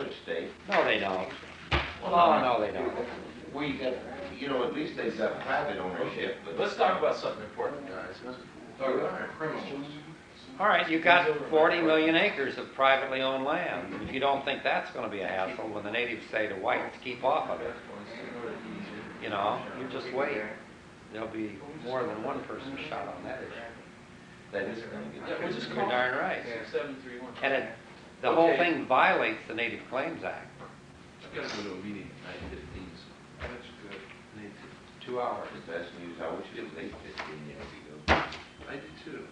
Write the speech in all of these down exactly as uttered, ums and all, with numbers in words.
English state. No, they don't. Well, Oh, no, they don't. We got, you know, at least they've got private ownership, but. Let's talk about something important, guys. Let's talk about criminals. All right, you've got forty million acres of privately owned land. If you don't think that's going to be a hassle, when the natives say to whites, keep off of it, you know, you just wait. There'll be more than one person shot on that issue. That is going to Yeah, get. we'll just You're call darn right. seven three one. And it, the whole Okay. thing violates the Native Claims Act. I've got to go to a meeting at nine fifteen, so. That's good. Need to. Two hours. The best news, I wish it was eight fifteen years ago. I do too.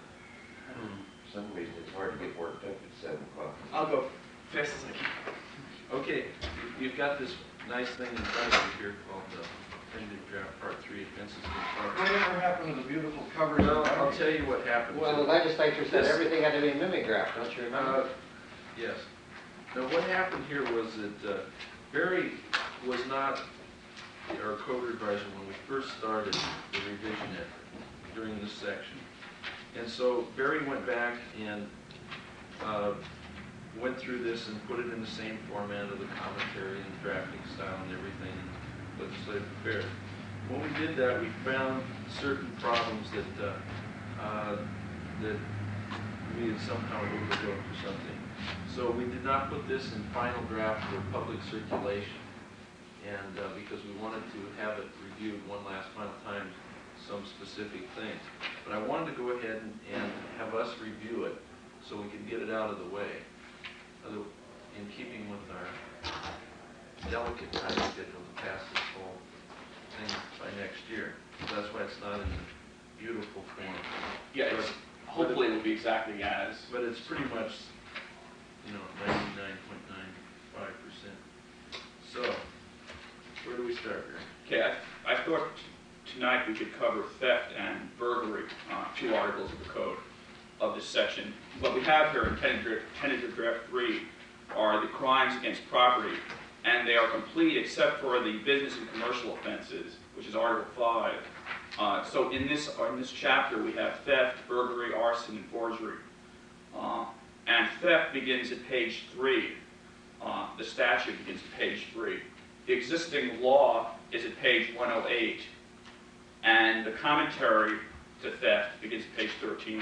For some reason, it's hard to get worked up at seven o'clock. I'll go fast as I can. Okay, you've got this nice thing in front of you here called the definitive draft part three offenses against property. Whatever happened to the beautiful coverage? Well, I'll tell you what happened. Well, the to- legislature said This- everything had to be mimeographed, don't you remember? Uh, Yes. Now, what happened here was that uh, Barry was not our code advisor when we first started the revision effort during this section. And so Barry went back and uh, went through this and put it in the same format of the commentary and drafting style and everything, legislative affairs. When we did that, we found certain problems that uh, uh, that we had somehow overlooked or something. So we did not put this in final draft for public circulation, and uh, because we wanted to have it reviewed one last final time, some specific things. But I wanted to go ahead and, and have us review it so we can get it out of the way, Other, in keeping with our delicate time schedule to pass this whole thing by next year. So that's why it's not in the beautiful form. Yeah, it's, hopefully it will be exactly as. But it's pretty much, you know, ninety-nine point nine five percent. So, where do we start here? Okay, I, I thought t- tonight we could cover theft and burglary, uh, two articles of the code of this section. What we have here in tentative, tentative draft three are the crimes against property, and they are complete except for the business and commercial offenses, which is Article five. Uh, so in this, in this chapter we have theft, burglary, arson, and forgery. Uh, and theft begins at page three. Uh, the statute begins at page three. The existing law is at page one oh eight, and the commentary to theft begins at page thirteen.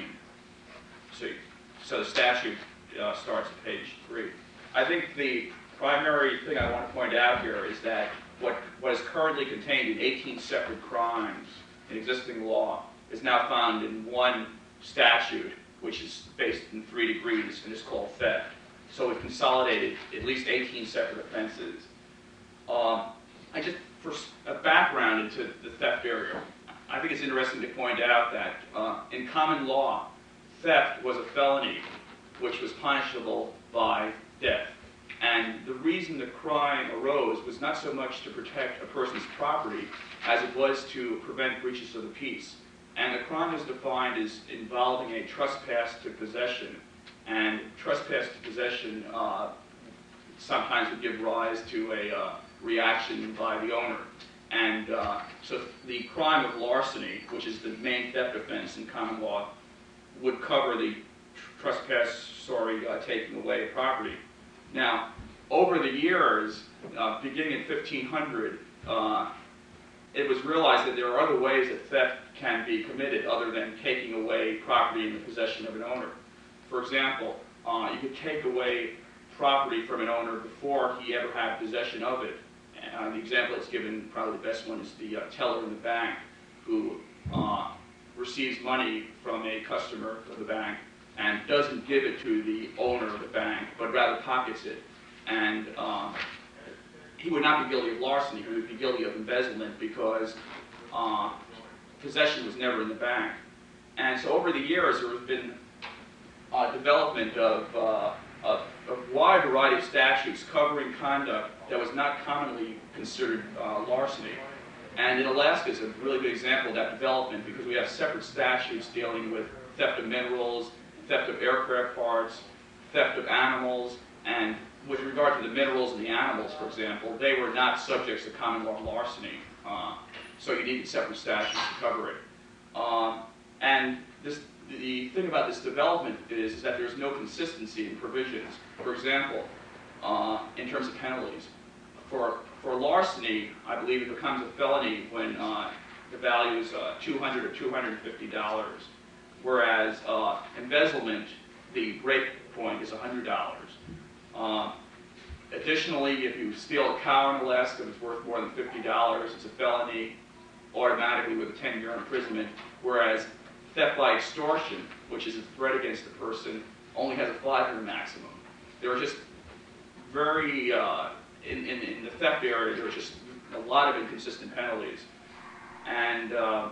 So, so the statute uh, starts at page three. I think the primary thing I want to point out here is that what, what is currently contained in eighteen separate crimes in existing law is now found in one statute, which is based in three degrees and is called theft. So we've consolidated at least eighteen separate offenses. Um, I just, for a background into the theft area, I think it's interesting to point out that uh, in common law, theft was a felony which was punishable by death. And the reason the crime arose was not so much to protect a person's property as it was to prevent breaches of the peace. And the crime is defined as involving a trespass to possession. And trespass to possession uh, sometimes would give rise to a uh, reaction by the owner. And uh, so the crime of larceny, which is the main theft offense in common law, would cover the trespass, sorry, uh, taking away of property. Now, over the years, uh, beginning in fifteen hundred, uh, it was realized that there are other ways that theft can be committed other than taking away property in the possession of an owner. For example, uh, you could take away property from an owner before he ever had possession of it. Uh, the example that's given, probably the best one, is the uh, teller in the bank who uh, receives money from a customer of the bank and doesn't give it to the owner of the bank, but rather pockets it. And uh, he would not be guilty of larceny, he would be guilty of embezzlement because uh, possession was never in the bank. And so over the years, there has been uh, development of, uh, of a wide variety of statutes covering conduct that was not commonly considered uh, larceny. And in Alaska is a really good example of that development because we have separate statutes dealing with theft of minerals, theft of aircraft parts, theft of animals, and with regard to the minerals and the animals, for example, they were not subjects to common law larceny. Uh, so you needed separate statutes to cover it. Um, and this, the thing about this development is, is that there's no consistency in provisions. For example, uh, in terms of penalties. For, for larceny, I believe it becomes a felony when uh, the value is uh, two hundred dollars or two hundred fifty dollars, whereas uh, embezzlement, the break point is one hundred dollars. Uh, additionally, if you steal a cow in Alaska that's worth more than fifty dollars, it's a felony automatically with a ten-year imprisonment, whereas theft by extortion, which is a threat against the person, only has a five-year maximum. There are just very, uh, in, in, in the theft area, there are just a lot of inconsistent penalties. And uh,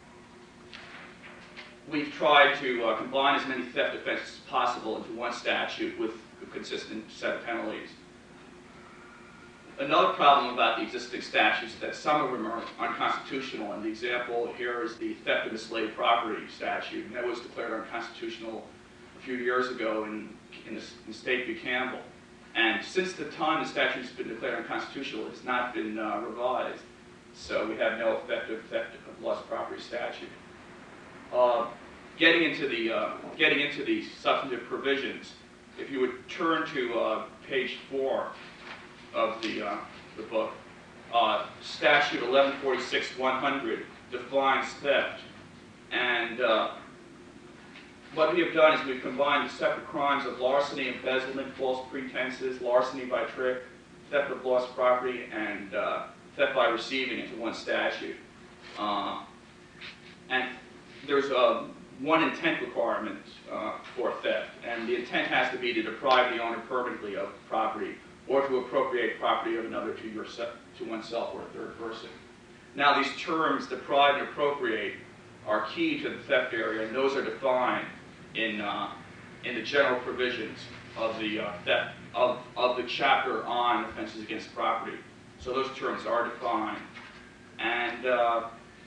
we've tried to uh, combine as many theft offenses as possible into one statute with a consistent set of penalties. Another problem about the existing statutes is that some of them are unconstitutional, and the example here is the theft of enslaved property statute, and that was declared unconstitutional a few years ago in, in, the, in State v. Campbell. And since the time the statute has been declared unconstitutional, it has not been uh, revised, so we have no effective theft of lost property statute. Uh, getting into the uh, getting into the substantive provisions, if you would turn to uh, page four of the, uh, the book, uh, statute eleven forty-six one hundred defines theft, and uh, what we have done is we've combined the separate crimes of larceny, embezzlement, false pretenses, larceny by trick, theft of lost property, and uh, theft by receiving into one statute. Uh, and there's a one intent requirement uh, for theft, and the intent has to be to deprive the owner permanently of property, or to appropriate property of another to, yourself, to oneself or a third person. Now, these terms, deprive and appropriate, are key to the theft area, and those are defined in, uh, in the general provisions of the uh, theft of, of the chapter on offenses against property. So those terms are defined, and uh,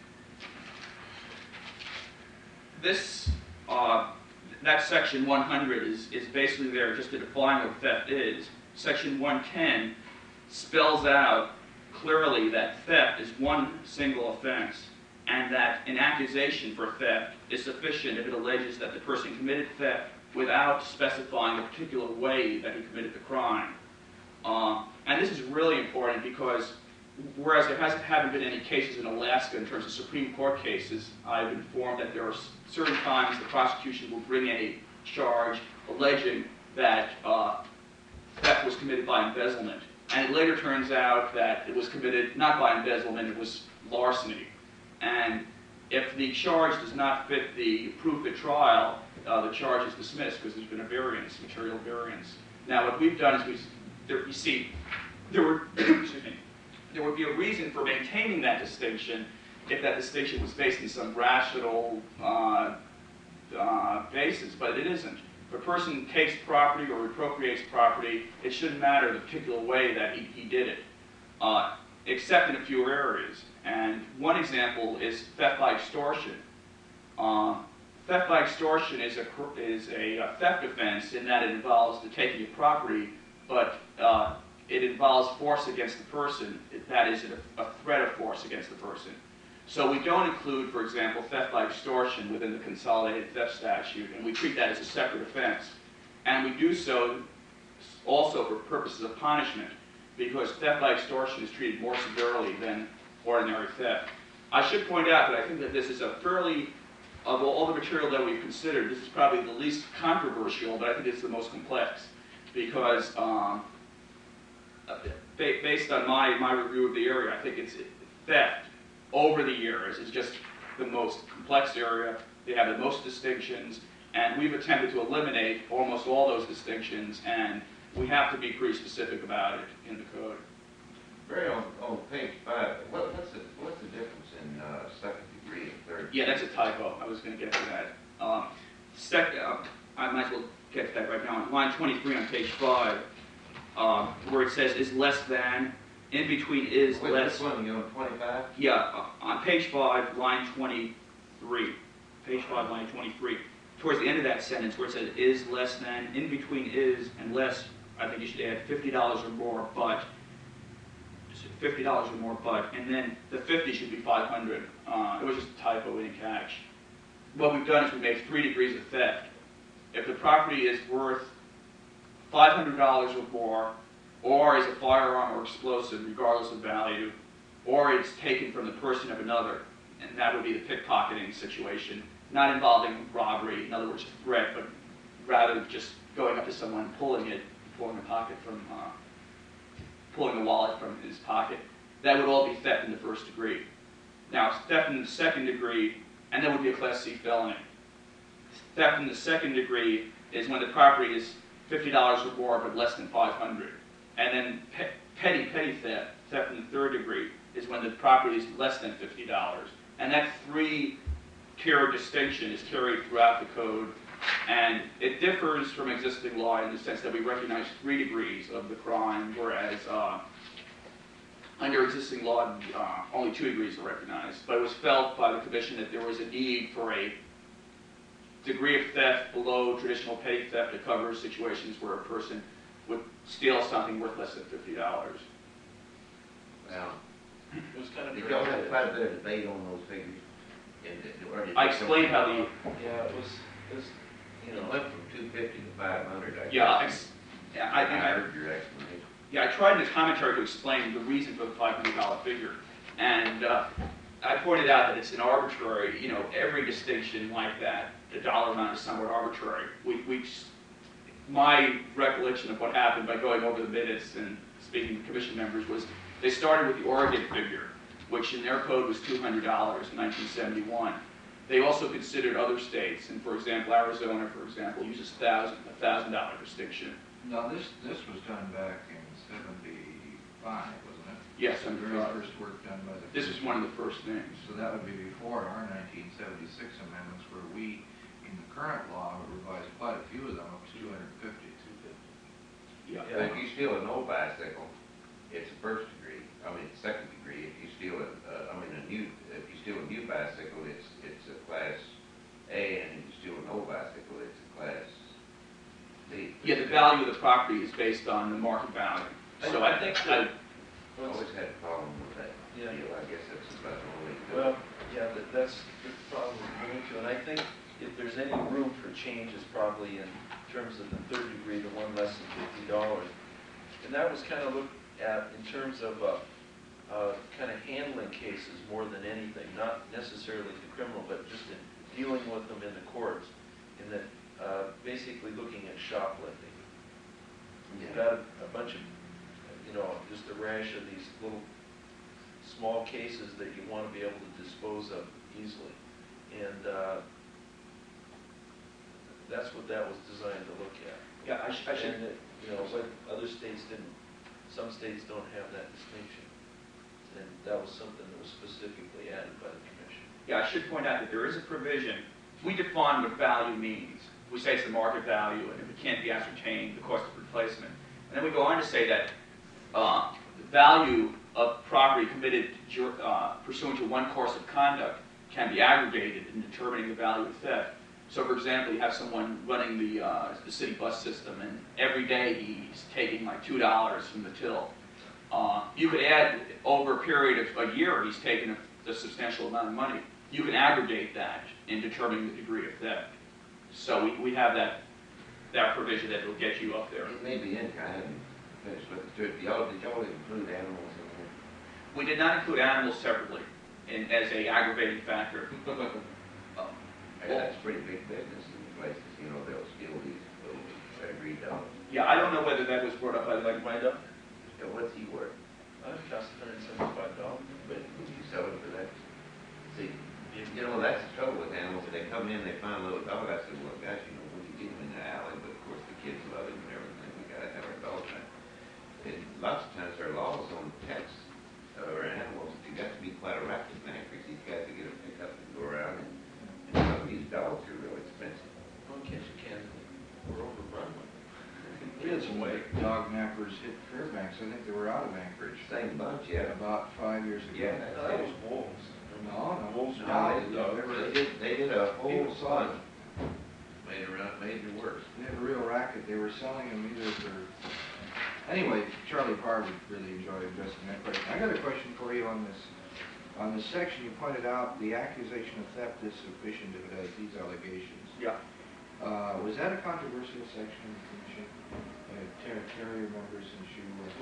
this uh, that section one hundred is is basically there just to define what theft is. Section one ten spells out clearly that theft is one single offense, and that an accusation for theft is sufficient if it alleges that the person committed theft without specifying the particular way that he committed the crime. Uh, and this is really important because whereas there hasn't, haven't been any cases in Alaska in terms of Supreme Court cases, I've been informed that there are certain times the prosecution will bring a charge alleging that uh, theft was committed by embezzlement. And it later turns out that it was committed not by embezzlement, it was larceny. And if the charge does not fit the proof at trial, uh, the charge is dismissed because there's been a variance, material variance. Now, what we've done is we, there, you see, there were, excuse me, there would be a reason for maintaining that distinction if that distinction was based on some rational uh, uh, basis, but it isn't. If a person takes property or appropriates property, it shouldn't matter the particular way that he, he did it, uh, except in a few areas. And one example is theft by extortion. Uh, theft by extortion is a, is a, a theft offense in that it involves the taking of property, but uh, it involves force against the person. That is, a, a threat of force against the person. So we don't include, for example, theft by extortion within the consolidated theft statute, and we treat that as a separate offense. And we do so also for purposes of punishment, because theft by extortion is treated more severely than ordinary theft. I should point out that I think that this is a fairly, of all the material that we've considered, this is probably the least controversial, but I think it's the most complex, because um, based on my, my review of the area, I think it's theft over the years is just the most complex area. They have the most distinctions, and we've attempted to eliminate almost all those distinctions, and we have to be pretty specific about it in the code. Barry, on, on page five, what, what's the what's the difference in uh, second degree and third degree? Yeah, that's a typo. I was going to get to that. Um, sec, uh, I might as well get to that right now. On line twenty-three on page five, uh, where it says is less than, in between is Wait, less. Which one, you on twenty-five? Yeah, uh, on page five, line twenty-three. Page five, line twenty-three. Towards the end of that sentence where it says is less than, in between is and less, I think you should add fifty dollars or more, but. fifty dollars or more, but, and then the fifty should be five hundred. Uh, it was just a typo, we didn't catch. What we've done is we made three degrees of theft. If the property is worth five hundred dollars or more, or is a firearm or explosive regardless of value, or it's taken from the person of another, and that would be the pickpocketing situation, not involving robbery, in other words, threat, but rather just going up to someone, pulling it, pulling a pocket from, uh, pulling a wallet from his pocket. That would all be theft in the first degree. Now, theft in the second degree, and that would be a Class C felony. Theft in the second degree is when the property is fifty dollars or more, but less than five hundred dollars. And then pe petty, petty theft, theft in the third degree, is when the property is less than fifty dollars. And that three-tier distinction is carried throughout the code, and it differs from existing law in the sense that we recognize three degrees of the crime, whereas uh, under existing law, uh, only two degrees are recognized. But it was felt by the Commission that there was a need for a degree of theft below traditional petty theft to cover situations where a person would steal something worth less than fifty dollars. Well, It was kind of. did y'all have quite a bit of debate on those figures? And did- or did I they explained come how from- the, Yeah, it was, it was, you It know, went from two fifty to five hundred, I guess. yeah, I, ex- yeah, I I think I, heard your explanation. yeah, I tried in the commentary to explain the reason for the five hundred dollar figure. And uh, I pointed out that it's an arbitrary, you know, every distinction like that, the dollar amount is somewhat arbitrary. We, we, my recollection of what happened by going over the minutes and speaking to commission members was they started with the Oregon figure, which in their code was two hundred dollars in nineteen seventy-one. They also considered other states, and for example, Arizona, for example, uses thousand, a thousand dollar distinction. Now, this, this was done back in seventy-five, wasn't it? Yes, The under, very uh, first work done by the. this is one of the first things. So that would be before our nineteen seventy-six amendments, where we, in the current law, revised quite a few of them up to two hundred and fifty. Yeah. But if you steal an old bicycle, it's a first degree, I mean, it's second degree. If you steal a, uh, I mean, a new, if you steal a new bicycle, it's, it's a class A, and if you steal an old bicycle, it's a class B. Yeah, the value of the property is based on the market value. So I think that, I always had a problem with that Yeah. deal, I guess that's about the only. well, yeah, that, that's the problem we're going to, and I think if there's any room for change is probably in terms of the third degree, the one less than fifty dollars. And that was kind of looked at in terms of uh, uh, kind of handling cases more than anything, not necessarily the criminal, but just in dealing with them in the courts, in that uh, basically looking at shoplifting. You've got a, a bunch of, you know, just a rash of these little small cases that you want to be able to dispose of easily. And uh, that's what that was designed to look at. yeah, I should, I should, And, that, you know, but other states didn't, some states don't have that distinction. And that was something that was specifically added by the commission. yeah, I should point out that there is a provision. We define what value means. We say it's the market value, and if it can't be ascertained, the cost of replacement. And then we go on to say that uh, the value of property committed jur- uh, pursuant to one course of conduct can be aggregated in determining the value of theft. So, for example, you have someone running the, uh, the city bus system, and every day he's taking like two dollars from the till. Uh, you could add, over a period of a year, he's taken a, a substantial amount of money. You can aggregate that in determining the degree of theft. So we, we have that, that provision that will get you up there. It may be in, I haven't finished looking through it. Did y'all, did y'all include animals in there? We did not include animals separately in, as a aggravating factor. Uh, Hey, that's pretty big business in places, you know, they'll steal these little every dog. Yeah, I don't know whether that was brought up by, like, Wind up, Yeah, what's he worth? uh, it costs one hundred seventy-five dollars. But would you sell it for that? See, you know, that's the trouble with animals. They come in, they find a little dog. I said, well, gosh, you know, we could get him in the alley, but of course the kids love him and everything. We gotta have our dog back. And lots of times there are laws on pets or animals. You got to be quite a racket man because these guys to get a pickup and go around. And, and some of these dogs are real expensive. Well, in case you can, we're overrun with them. We had some white dog nappers hit Fairbanks, I think they were out of Anchorage, Same bunch, yeah. about five years ago. Yeah. No, that was wolves. No, no. Wolves are No, not they, dogs. they did, they did a whole People saw bunch. Made around, made it worse. They had a real racket, they were selling them either for, anyway, Charlie Parr would really enjoy addressing that question. I got a question for you on this. On this section, you pointed out the accusation of theft is sufficient if it has these allegations. yeah. Uh, was that a controversial section of the commission? Uh, Terry, Terry remembers since you, uh,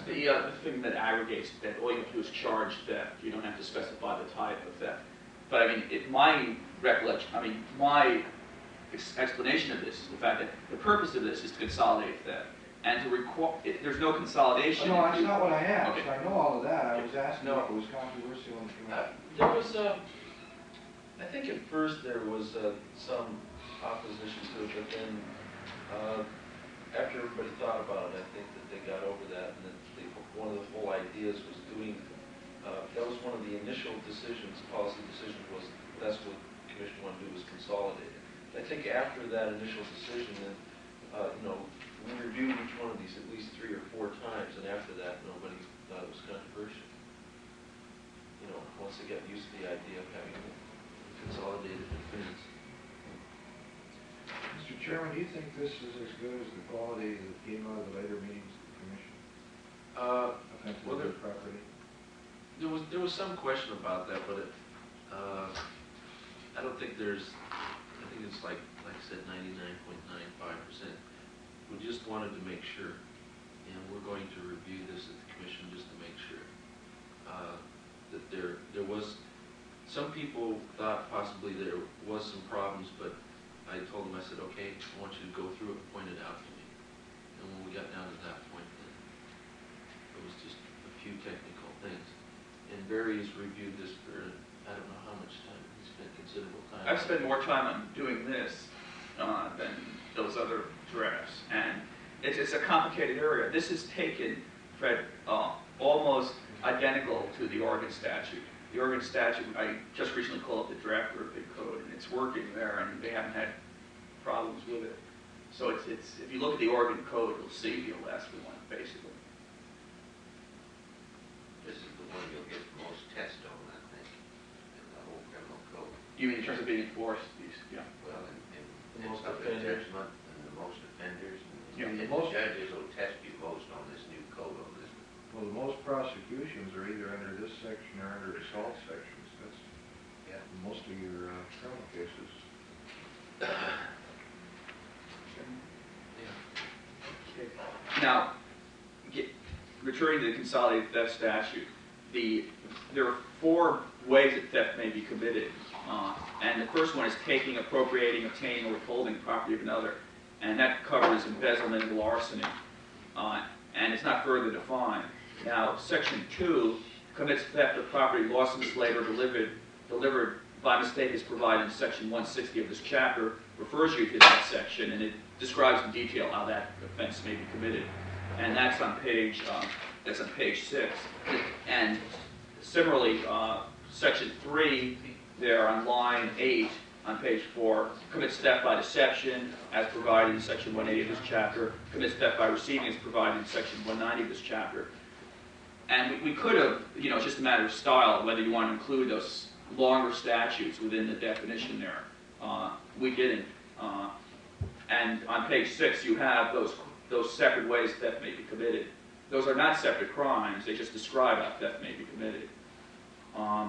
the, uh, the thing that aggregates that all you have to do is charge theft. You don't have to specify the type of theft. But I mean, it, my recollection, I mean, my ex explanation of this is the fact that the purpose of this is to consolidate theft. And to require, there's no consolidation. Oh, no, if that's you- not what I asked. Okay. I know all of that. I was asking No. if it was controversial in the Uh, commission. There was, uh, I think at first there was uh, some opposition to it, but then uh, after everybody thought about it, I think that they got over that, and that the, one of the whole ideas was doing, uh, that was one of the initial decisions, policy decisions, was that's what the commission wanted to do, was consolidate it. I think after that initial decision, then, uh, you know, we reviewed each one of these at least three or four times, and after that, nobody thought it was controversial. You know, once they got used to the idea of having consolidated defendants. Mister Chairman, do you think this is as good as the quality that came out of the later meetings of the commission? Uh, Offensive well, to there, property? there was there was some question about that, but it, uh, I don't think there's. I think it's like like I said, ninety-nine point nine five percent. We just wanted to make sure, and we're going to review this at the commission just to make sure uh, that there there was. Some people thought possibly there was some problems, but I told them, I said, okay, I want you to go through it and point it out to me. And when we got down to that point, then it was just a few technical things. And Barry's reviewed this for, I don't know how much time, he spent considerable time. I've spent more time on doing this uh, than those other drafts, and it's, it's a complicated area. This is taken, Fred, uh, almost identical to the Oregon statute. The Oregon statute, I just recently called up the draft of the code, and it's working there, and they haven't had problems with it. So it's, it's if you look at the Oregon code, you'll see the Alaska one, basically. This is the one you'll get the most test on, I think, in the whole criminal code. You mean in terms of being enforced, these, yeah. Well, and, and The and most stuff in offenders. judgment, and the most offenders, Yeah. and, and the judges will test you most on this new code on this. Well, the most prosecutions are either under this section or under assault sections. That's Yeah. most of your uh, criminal cases. Now, get, returning to the consolidated theft statute, the, there are four ways that theft may be committed. Uh, and the first one is taking, appropriating, obtaining, or withholding property of another. And that covers embezzlement and larceny. Uh, and it's not further defined. Now, section two commits theft of property lost, mislaid, or delivered, delivered by mistake is provided in section one sixty of this chapter, refers you to that section, and it describes in detail how that offense may be committed. And that's on page, uh, that's on page six. And similarly, uh, section three, there on line eight, on page four, commits theft by deception, as provided in section one eighty of this chapter, commits theft by receiving, as provided in section one ninety of this chapter. And we, we could have, you know, it's just a matter of style, whether you want to include those longer statutes within the definition there. Uh, we didn't. Uh, and on page six, you have those, those separate ways theft may be committed. Those are not separate crimes, they just describe how theft may be committed. Um,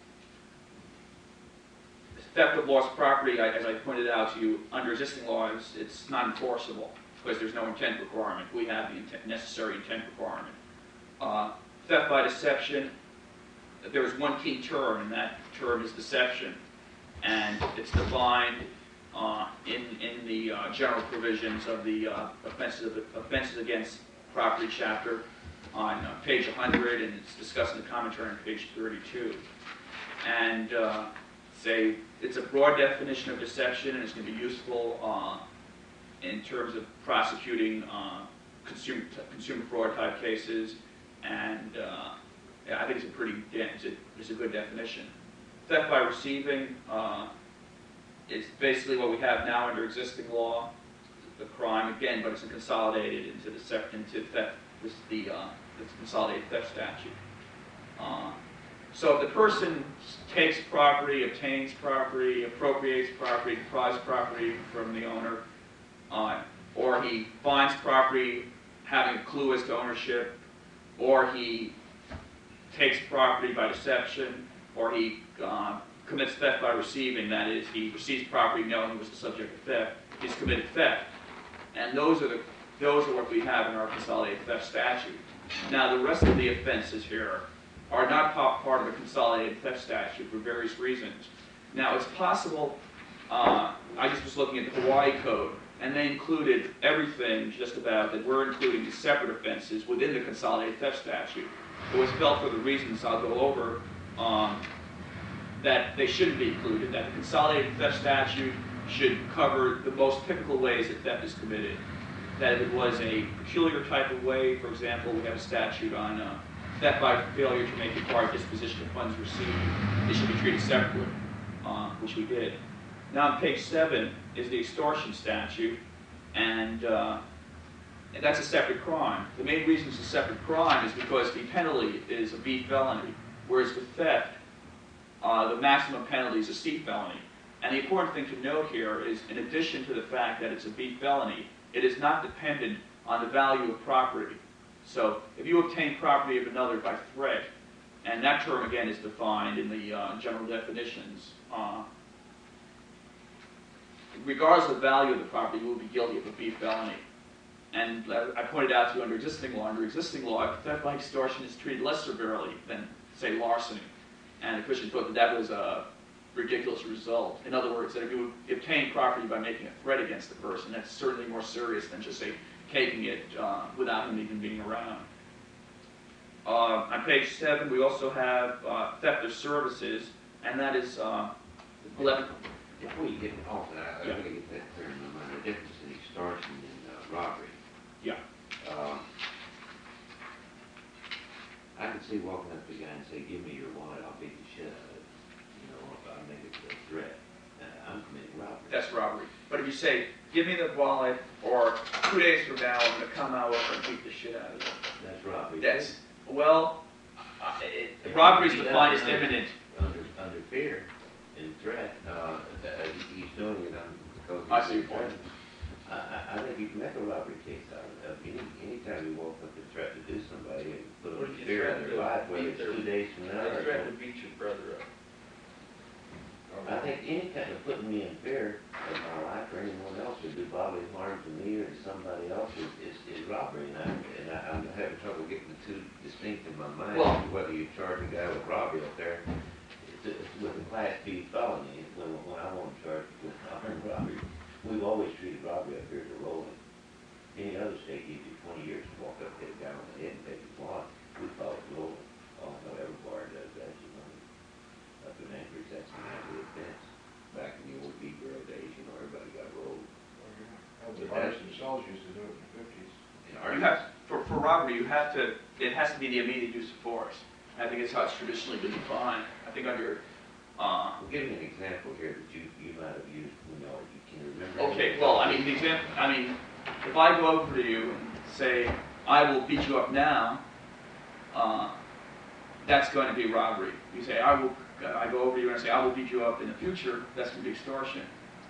theft of lost property, I, as I pointed out to you, under existing laws, it's not enforceable because there's no intent requirement. We have the intent, necessary intent requirement. Uh, theft by deception, there is one key term, and that term is deception. And it's defined uh, in, in the uh, general provisions of the uh, offenses, of, offenses against property chapter on uh, page one hundred, and it's discussed in the commentary on page thirty-two. And uh, say it's a broad definition of deception, and it's going to be useful uh, in terms of prosecuting uh, consumer, consumer fraud type cases. And uh, yeah, I think it's a pretty, it's a, it's a good definition. Theft by receiving, uh, it's basically what we have now under existing law, the crime again, but it's consolidated into the sec into theft. This is the, uh, the consolidated theft statute. Uh, so if the person takes property, obtains property, appropriates property, deprives property from the owner, uh, or he finds property having a clue as to ownership, or he takes property by deception, or he uh, commits theft by receiving, that is, he receives property knowing he was the subject of theft, he's committed theft. And those are, the, those are what we have in our consolidated theft statute. Now, the rest of the offenses here are not pa- part of a consolidated theft statute for various reasons. Now, it's possible, uh, I just was looking at the Hawaii Code, and they included everything just about that we're including the separate offenses within the consolidated theft statute. It was felt for the reasons I'll go over um, that they shouldn't be included, that the consolidated theft statute should cover the most typical ways that theft is committed. That if it was a peculiar type of way, for example, we have a statute on uh, theft by failure to make required disposition of funds received, they should be treated separately, uh, which we did. Now on page seven is the extortion statute, and, uh, and that's a separate crime. The main reason it's a separate crime is because the penalty is a B felony, whereas with theft, uh, the maximum penalty is a C felony. And the important thing to note here is, in addition to the fact that it's a B felony, it is not dependent on the value of property. So if you obtain property of another by threat, and that term again is defined in the uh, general definitions, uh, regardless of the value of the property, you will be guilty of a B felony. And I pointed out to you under existing law, under existing law, theft by extortion is treated less severely than, say, larceny. And the Commission thought that that was a ridiculous result. In other words, that if you obtain property by making a threat against the person, that's certainly more serious than just, say, taking it uh, without him even being around. Uh, on page seven, we also have uh, theft of services, and that is uh, eleven. Before you get off that, I Yeah. gotta get that clear in my mind, the difference in extortion and uh, robbery. Yeah. Um, I can see walking up to the guy and say, give me your wallet, I'll beat the shit out of it. You know, if I make it a threat, uh, I'm committing robbery. That's robbery. But if you say, give me the wallet, or two days from now, I'm going to come out and beat the shit out of you. That's robbery. That's, well, uh, it, robbery is defined as imminent. Under, under fear and threat, uh, uh, he's doing it on, because. I see your point. I, I, I think you can make a robbery case out of it. Any, anytime you walk up and threaten to do somebody and put What them if in you fear of threaten their to life, whether beat it's their- two days from now. I or threatened to something. beat your brother up. I think any kind of putting me in fear of my life or anyone else would do bodily harm to me or to somebody else is, is, is robbery. And, I, and I, I'm having trouble getting the two distinct in my mind, Well- whether you charge a guy with robbery up there it's a- with a class B felony, when, when I want to charge with armed robbery. We've always treated robbery up here as a rolling. Any other state gives you twenty years to walk up, hit a guy on the head and take his wallet. We call it rolling. Oh, no, every bar does that, you know. Up in Anchorage, that's an actual offense. Back in the old beat girl days, you know, everybody got rolled. The bars themselves used to do it in the fifties. In our You have, for, for robbery, you have to, it has to be the immediate use of force. I think it's how it's traditionally been defined. I think under, uh, Well, give me an example here that you, you might have used, you know, you can remember. okay, well, I mean, the example, I mean, if I go over to you and say, I will beat you up now, uh, that's going to be robbery. You say, I will, I go over to you and I say, I will beat you up in the future, that's going to be extortion.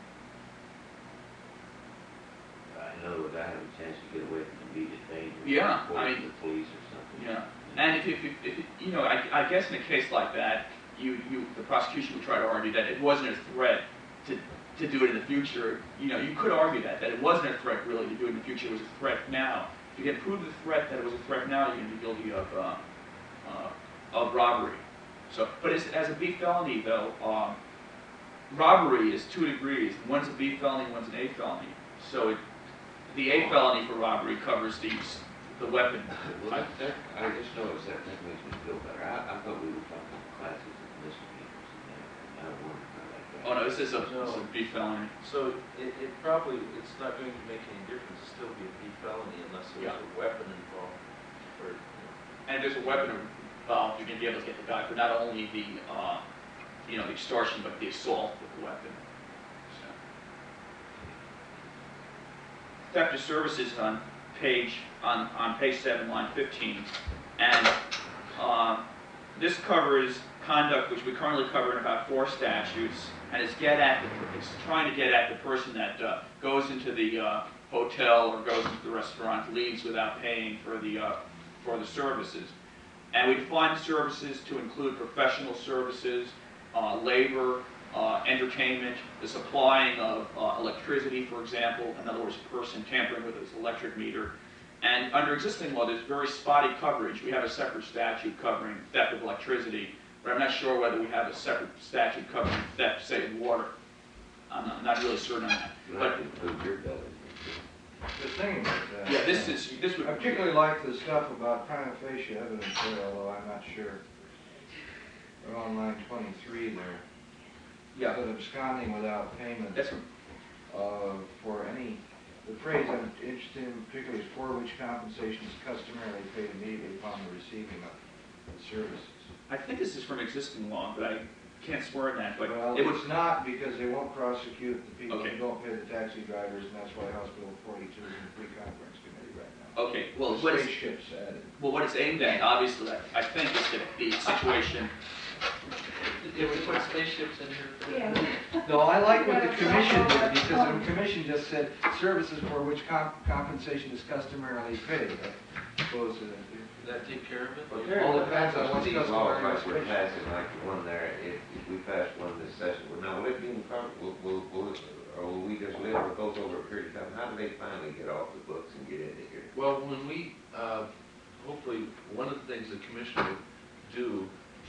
In other words, I have a chance to get away from immediate danger. Yeah, or I mean- the police or something. Yeah, and if, if, if, if you know, I, I guess in a case like that, you, you, the prosecution would try to argue that it wasn't a threat to, to do it in the future. You know, you could argue that, that it wasn't a threat really to do it in the future, it was a threat now. If you can prove the threat that it was a threat now, you're going to be guilty of, uh, uh, of robbery. So, but as, as a B felony though, um, robbery is two degrees. One's a B felony, one's an A felony. So it, the A felony for robbery covers the, the weapon. Well, that, that, I just noticed that, that makes me feel better. I, I thought we were talking classes of misdemeanors and that, and I don't want to like that. Oh no, this is a, this is a B felony. So it, it probably, it's not going to make any difference, it'll still be a B felony unless there's Yeah. a weapon involved. Or, you know. And if there's a weapon involved, you're going to be able to get the guy for not only the, uh, you know, the extortion, but the assault with the weapon. So. Theft of services on page, on, on page seven, line fifteen. And uh, this covers conduct which we currently cover in about four statutes, and it's get at the, it's trying to get at the person that uh, goes into the uh, hotel or goes into the restaurant, leaves without paying for the uh, for the services. And we define services to include professional services, uh, labor, uh, entertainment, the supplying of uh, electricity, for example. In other words, a person tampering with his electric meter, And under existing law, there's very spotty coverage. We have a separate statute covering theft of electricity, but I'm not sure whether we have a separate statute covering theft, say, of water. I'm not, I'm not really certain on that. You But have to include your building. The thing about that. yeah, this is this would. I particularly like the stuff about prima facie evidence there, although I'm not sure. They're on line twenty-three there. Yeah, But absconding without payment that's uh, for any, the phrase I'm interested in particularly is for which compensation is customarily paid immediately upon the receiving of the services. I think this is from existing law, but I can't swear on that. But Well, it would. it's not because they won't prosecute the people Okay. who don't pay the taxi drivers, and that's why House Bill forty-two is in the pre-conference committee right now. Okay, well, The what is, spaceships added. well, what it's aimed at, obviously, I I think, is that the situation. Did we put spaceships in here? Yeah. No, I like what the commission did, because the commission just said, services for which comp- compensation is customarily paid. I suppose, uh, Did that take care of it? Well, It all depends on what's These customary laws, like we're restriction. passing, like the one there, if, if we pass one this session, well, now, will it be in proper, will, will, will, or will we just live with those over a period of time? How do they finally get off the books and get into here? Well, when we, uh, hopefully, one of the things the commission will do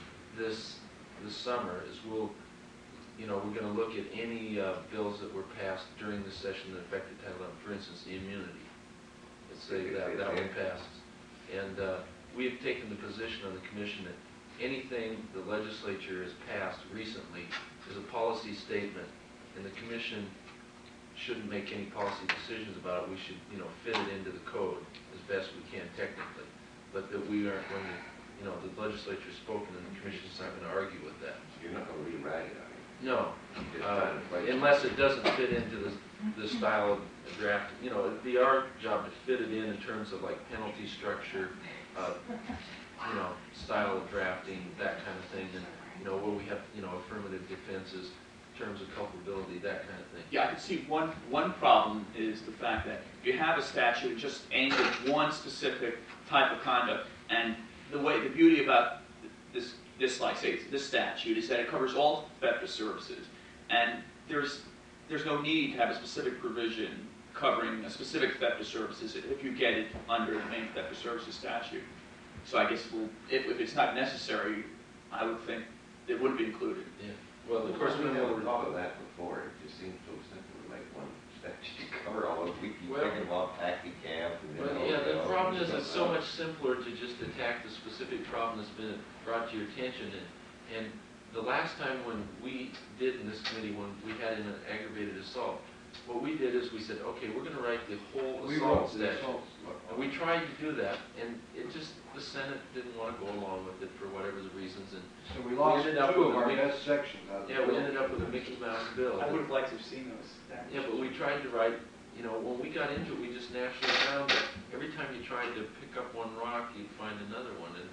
this, this summer is we'll, you know, we're gonna look at any uh, bills that were passed during the session that affected Title eleven, for instance, the immunity. Let's say that, that one passed. And uh, we have taken the position on the commission that anything the legislature has passed recently is a policy statement, and the commission shouldn't make any policy decisions about it. We should, you know, fit it into the code as best we can technically, but that we aren't going to, you know, the legislature's spoken and the commission's not going to argue with that. You're not gonna rewrite it, are you? No, Just uh, trying to play- unless it doesn't fit into the, the style of the draft. You know, it'd be our job to fit it in in terms of like penalty structure, uh, you know, style of drafting, that kind of thing, and, you know, where we have, you know, affirmative defenses, terms of culpability, that kind of thing. Yeah, I can see one, one problem is the fact that you have a statute just aimed at one specific type of conduct, and the way, the beauty about this, this, like, say, this statute is that it covers all theft of services, and there's, there's no need to have a specific provision covering a specific theft of services if you get it under the main theft of services statute. So I guess, we'll, if, if it's not necessary, I would think it wouldn't be included. Yeah. Well, of course, we we never never, thought of that before, it just seems so simple to make one statute cover all those, we keep Well- thinking about taxi cabs and then. well, all yeah, the the other problem is stuff it's so else. much simpler to just attack the specific problem that's been brought to your attention. And, and the last time when we did in this committee, when we had an aggravated assault, what we did is we said, okay, we're gonna write the whole We assault wrote the statute. assault. And we tried to do that, and it just, the Senate didn't want to go along with it for whatever the reasons, and So we lost two ended up of with a our big- best sections out of the yeah, we bill. ended up with a Mickey Mouse bill. I would have liked to have seen those. Yeah, but we tried to write, you know, when we got into it, we just naturally found that every time you tried to pick up one rock, you'd find another one, and,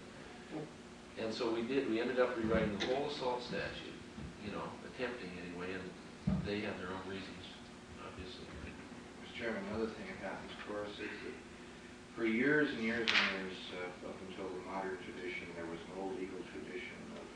and so we did, we ended up rewriting the whole assault statute, you know, attempting anyway, and they had their own reasons, obviously. Mister Chairman, another thing that happens, of course, is that for years and years and years, uh, up until the modern tradition, there was an old legal tradition of,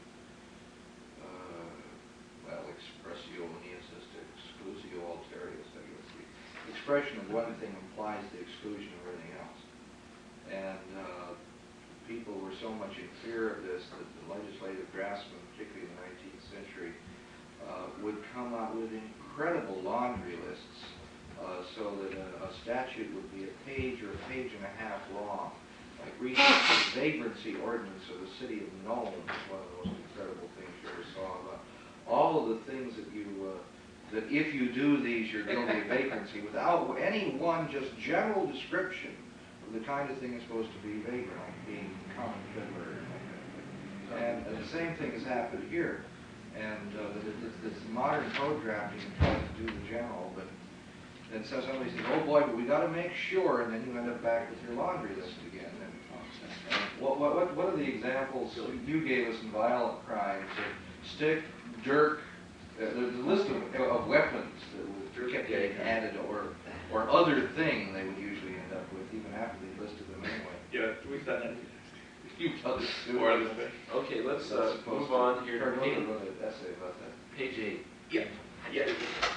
uh, well, expressio unius est exclusio alterius, I guess. The expression of one thing implies the exclusion of everything else. And uh, people were so much in fear of this that the legislative draftsmen, particularly in the nineteenth century, uh, would come out with incredible laundry lists. Uh, so that a, a statute would be a page or a page and a half long. Like recently, the vagrancy ordinance of the city of Nome is one of the most incredible things you ever saw. About all of the things that you, uh, that if you do these, you're guilty of vagrancy, without any one just general description of the kind of thing that's supposed to be vagrant, like being common fiddler and that kind of thing. And, and the same thing has happened here. And uh, that it- it's, it's modern code drafting trying to do the general, but then so somebody says, oh boy, but we got to make sure, and then you end up back with your laundry list again. And, and what, what, what- what are the examples you gave us in violent crimes? Uh, stick, dirk, uh, there's a list of, of weapons that would kept getting added, or or other thing they would usually end up with, even after they listed them anyway. Yeah, we've done that. You've done this too. More than that. Okay, let's That's uh, supposed move to- on here Kurt to Loder page, wrote an essay about that. page eight. Yeah, yeah.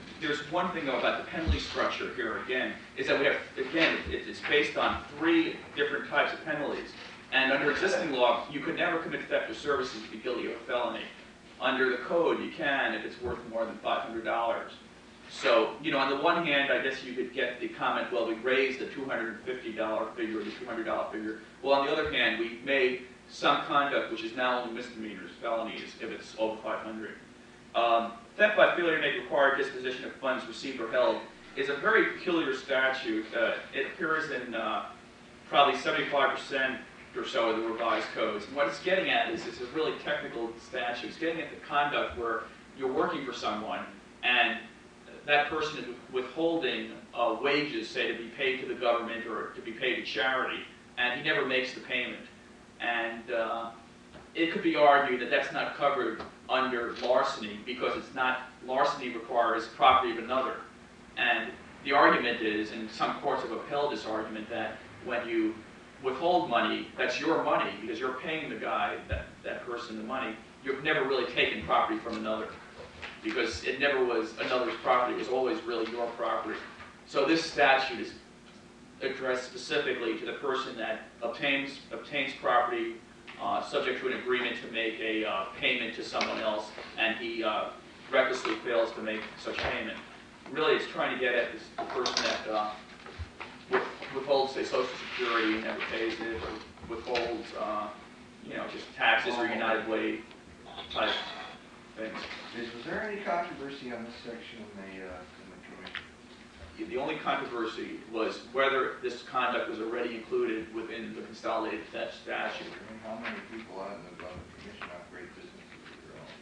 there's one thing though about the penalty structure here again, is that we have, again, it, it's based on three different types of penalties. And under existing law, you could never commit theft of services to be guilty of a felony. Under the code, you can if it's worth more than five hundred dollars. So, you know, on the one hand, I guess you could get the comment, well, we raised the two hundred fifty dollar figure or the two hundred dollar figure. Well, on the other hand, we made some conduct, which is now only misdemeanors, felonies, if it's over five hundred. Um, theft by failure to make required disposition of funds received or held is a very peculiar statute. Uh, it appears in uh, probably seventy-five percent or so of the revised codes. And what it's getting at is it's a really technical statute. It's getting at the conduct where you're working for someone and that person is withholding uh, wages, say, to be paid to the government or to be paid to charity, and he never makes the payment. And uh, it could be argued that that's not covered under larceny because it's not, larceny requires property of another. And the argument is, and some courts have upheld this argument, that when you withhold money, that's your money because you're paying the guy, that, that person, the money. You've never really taken property from another because it never was another's property. It was always really your property. So this statute is addressed specifically to the person that obtains, obtains property uh, subject to an agreement to make a uh, payment to someone else, and he uh, recklessly fails to make such payment. Really, it's trying to get at this, the person that uh, with, withholds, say, Social Security and never pays it, or withholds, uh, you know, just taxes or United Way type things. Is, was there any controversy on this section in the, uh, in the commission? The only controversy was whether this conduct was already included within the consolidated theft statute. I mean, how many people on the, on the commission operate businesses of their own?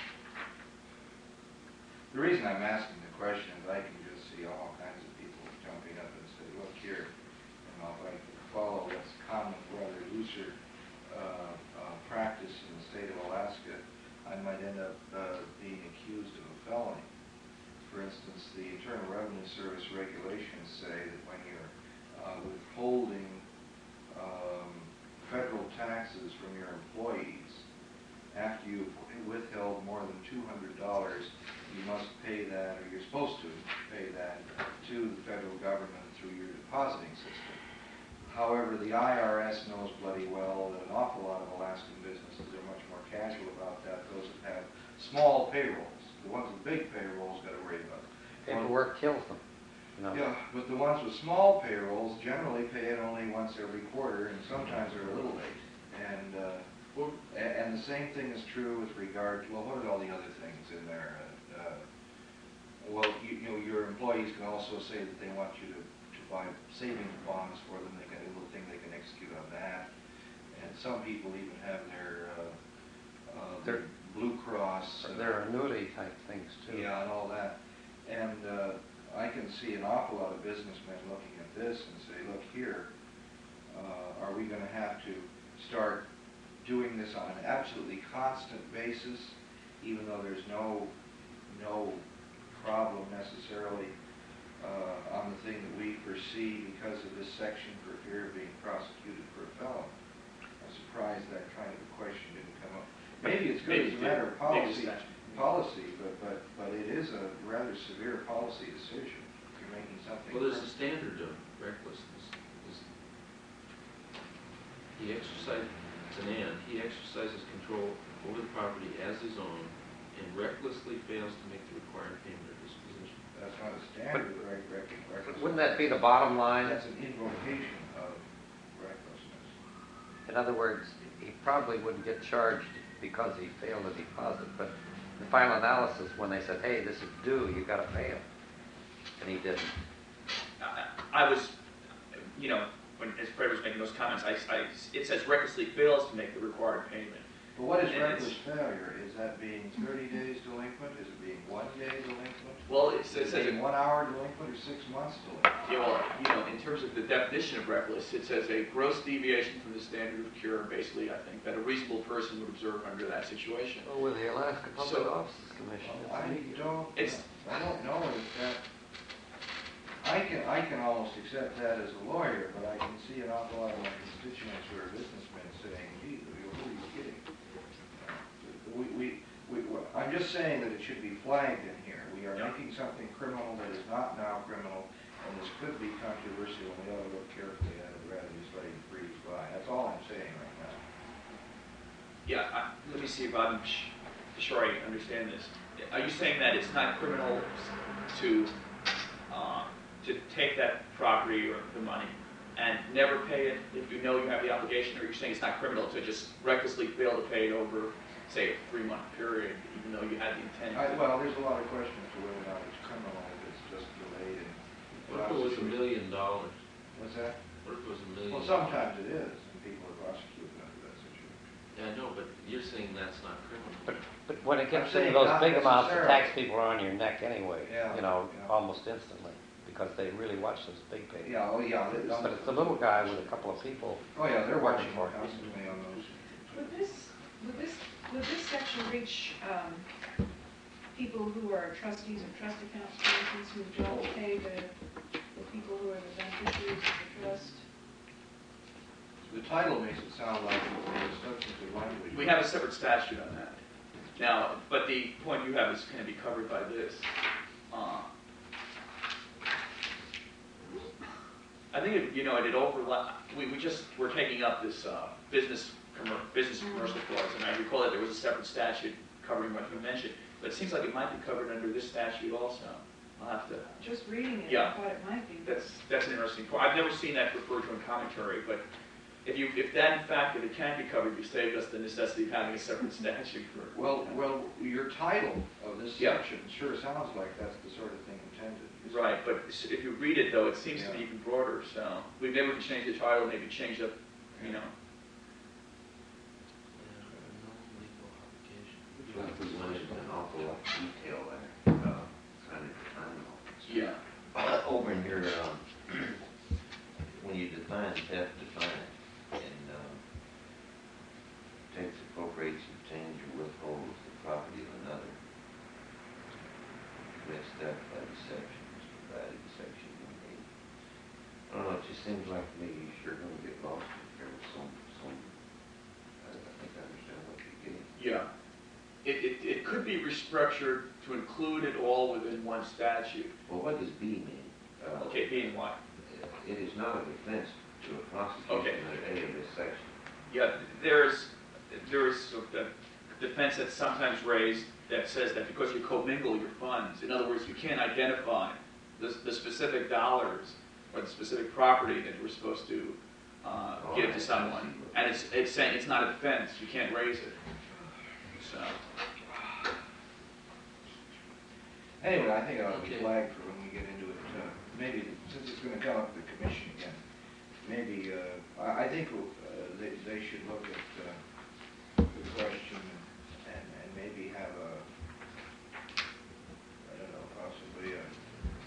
The reason I'm asking the question is I can just see all kinds of people jumping up and say, look here, you know, if I follow what's common, rather looser uh, uh, practice in the state of Alaska, I might end up uh, being accused of a felony. For instance, the Internal Revenue Service regulations say that when you're uh, withholding um, federal taxes from your employees, after you've withheld more than two hundred dollars, you must pay that, or you're supposed to pay that, to the federal government through your depositing system. However, the I R S knows bloody well that an awful lot of Alaskan businesses are much more casual about that. Those that have small payrolls. The ones with big payrolls got to worry about it. Paperwork kills them. You know? Yeah, but the ones with small payrolls generally pay it only once every quarter, and sometimes they're a little late. And uh, well, and the same thing is true with regard to, well, what are all the other things in there? Uh, uh, well, you, you know, your employees can also say that they want you to, to buy savings bonds for them. They got a little thing they can execute on that. And some people even have their uh, uh, Their Blue Cross. Or their annuity type things too. Yeah, and all that. And uh, I can see an awful lot of businessmen looking at this and say, look here, uh, are we going to have to start doing this on an absolutely constant basis, even though there's no, no problem necessarily uh, on the thing that we foresee because of this section for fear of being prosecuted for a felony? I'm surprised that kind of a question didn't come up. Maybe it's good as a matter of policy, policy, but, but, but it is a rather severe policy decision. You're making something. Well, there's a standard of recklessness. He exercises, it's an and, he exercises control over the property as his own and recklessly fails to make the required payment or disposition. That's not a standard of rec- rec- recklessness. Wouldn't that be the bottom line? That's an invocation of recklessness. In other words, he probably wouldn't get charged because he failed to deposit, but the final analysis, when they said, hey, this is due, you got to pay him, and he didn't. I, I was, you know, when, as Fred was making those comments, I, I, it says recklessly fails to make the required payment. But what is And reckless it's- failure? Is that being thirty days delinquent? Is it being one day delinquent? Well, it Is says, it says being one hour delinquent or six months delinquent? you know, you know, in terms of the definition of reckless, it says a gross deviation from the standard of cure, basically, I think, that a reasonable person would observe under that situation. Well, with the Alaska Public So- Offices Commission, it's I immediate. don't, It's- I don't know if that, I can, I can almost accept that as a lawyer, but I can see an awful lot of my constituents who are businessmen saying, gee, who are you kidding? We, we, we, I'm just saying that it should be flagged in here. We We are Yeah. making something criminal that is not now criminal, and this could be controversial, and we ought to look carefully at it rather than just letting it breeze by. That's all I'm saying right now. Yeah, I, let me see if I'm sh- sure I understand this. Are you saying that it's not criminal to, uh, to take that property or the money and never pay it if you know you have the obligation, or you're saying it's not criminal to just recklessly fail to pay it over, say, a three-month period, even though you had the intent I, to? well, there's a lot of questions as to whether or not it's criminal, if it's just delayed and. What if it was a million dollars? What's that? What if it was a million? Well, sometimes it is, and people are prosecuted under that situation. Yeah, I know, but you're saying that's not criminal. But, but when it I'm gets saying into those not big amounts, the necessarily. tax people are on your neck anyway, Yeah, you know, yeah. almost instantly, because they really watch those big payments. Yeah, oh, yeah. they- But it's the little guy with a couple of people. Oh, yeah, they're watching working for it. constantly on those. Would this, would this, would this section reach, um, people who are trustees of trust accounts, for instance, who don't pay the, the people who are the beneficiaries of the trust? The title makes it sound like it's a substantive language. We have a separate statute on that. Now, but the point you have is going to be covered by this. Uh, I think, it, you know, it overlap, we, we just, we're taking up this uh, business, commer business and commercial clause, and I recall that there was a separate statute covering what you mentioned, but it seems like it might be covered under this statute also. I'll have to, Just reading it, Yeah. I thought it might be. that's, that's an interesting point. I've never seen that referred to in commentary, but if you, if that in fact, if it can be covered, you saved us the necessity of having a separate statute for. Well, well, your title of this Yeah. section sure sounds like that's the sort of thing intended. Right, but if you read it though, it seems to be Yeah. even broader, so we maybe we can change the title, maybe change up, you know. Looks like we went into an awful lot of detail there, uh, kind of defining all this. Yeah. Over in your, um, when you define theft, define it, and, um, takes, appropriates, obtains, or withholds the property of another. Commits theft by deception, is provided in section one eight. I don't know, it just seems like maybe you're sure gonna get lost if there was some, some, I, I think I understand what you're getting. Yeah. It, it, it could be restructured to include it all within one statute. Well, what does B mean? Uh, Okay, being what? It is not a defense to a Okay. prosecution under any of this section. Yeah, there's, there's a defense that's sometimes raised that says that because you commingle your funds, in other words, you can't identify the, the specific dollars or the specific property that you were supposed to uh, Oh, give I to see. someone, and it's, it's saying it's not a defense, you can't raise it. So, Anyway, I think it ought to be Okay. flagged for when we get into it. Uh, maybe, since it's gonna come up to the commission again, maybe, uh, I, I think uh, they, they should look at uh, the question and, and maybe have a, I don't know, possibly a,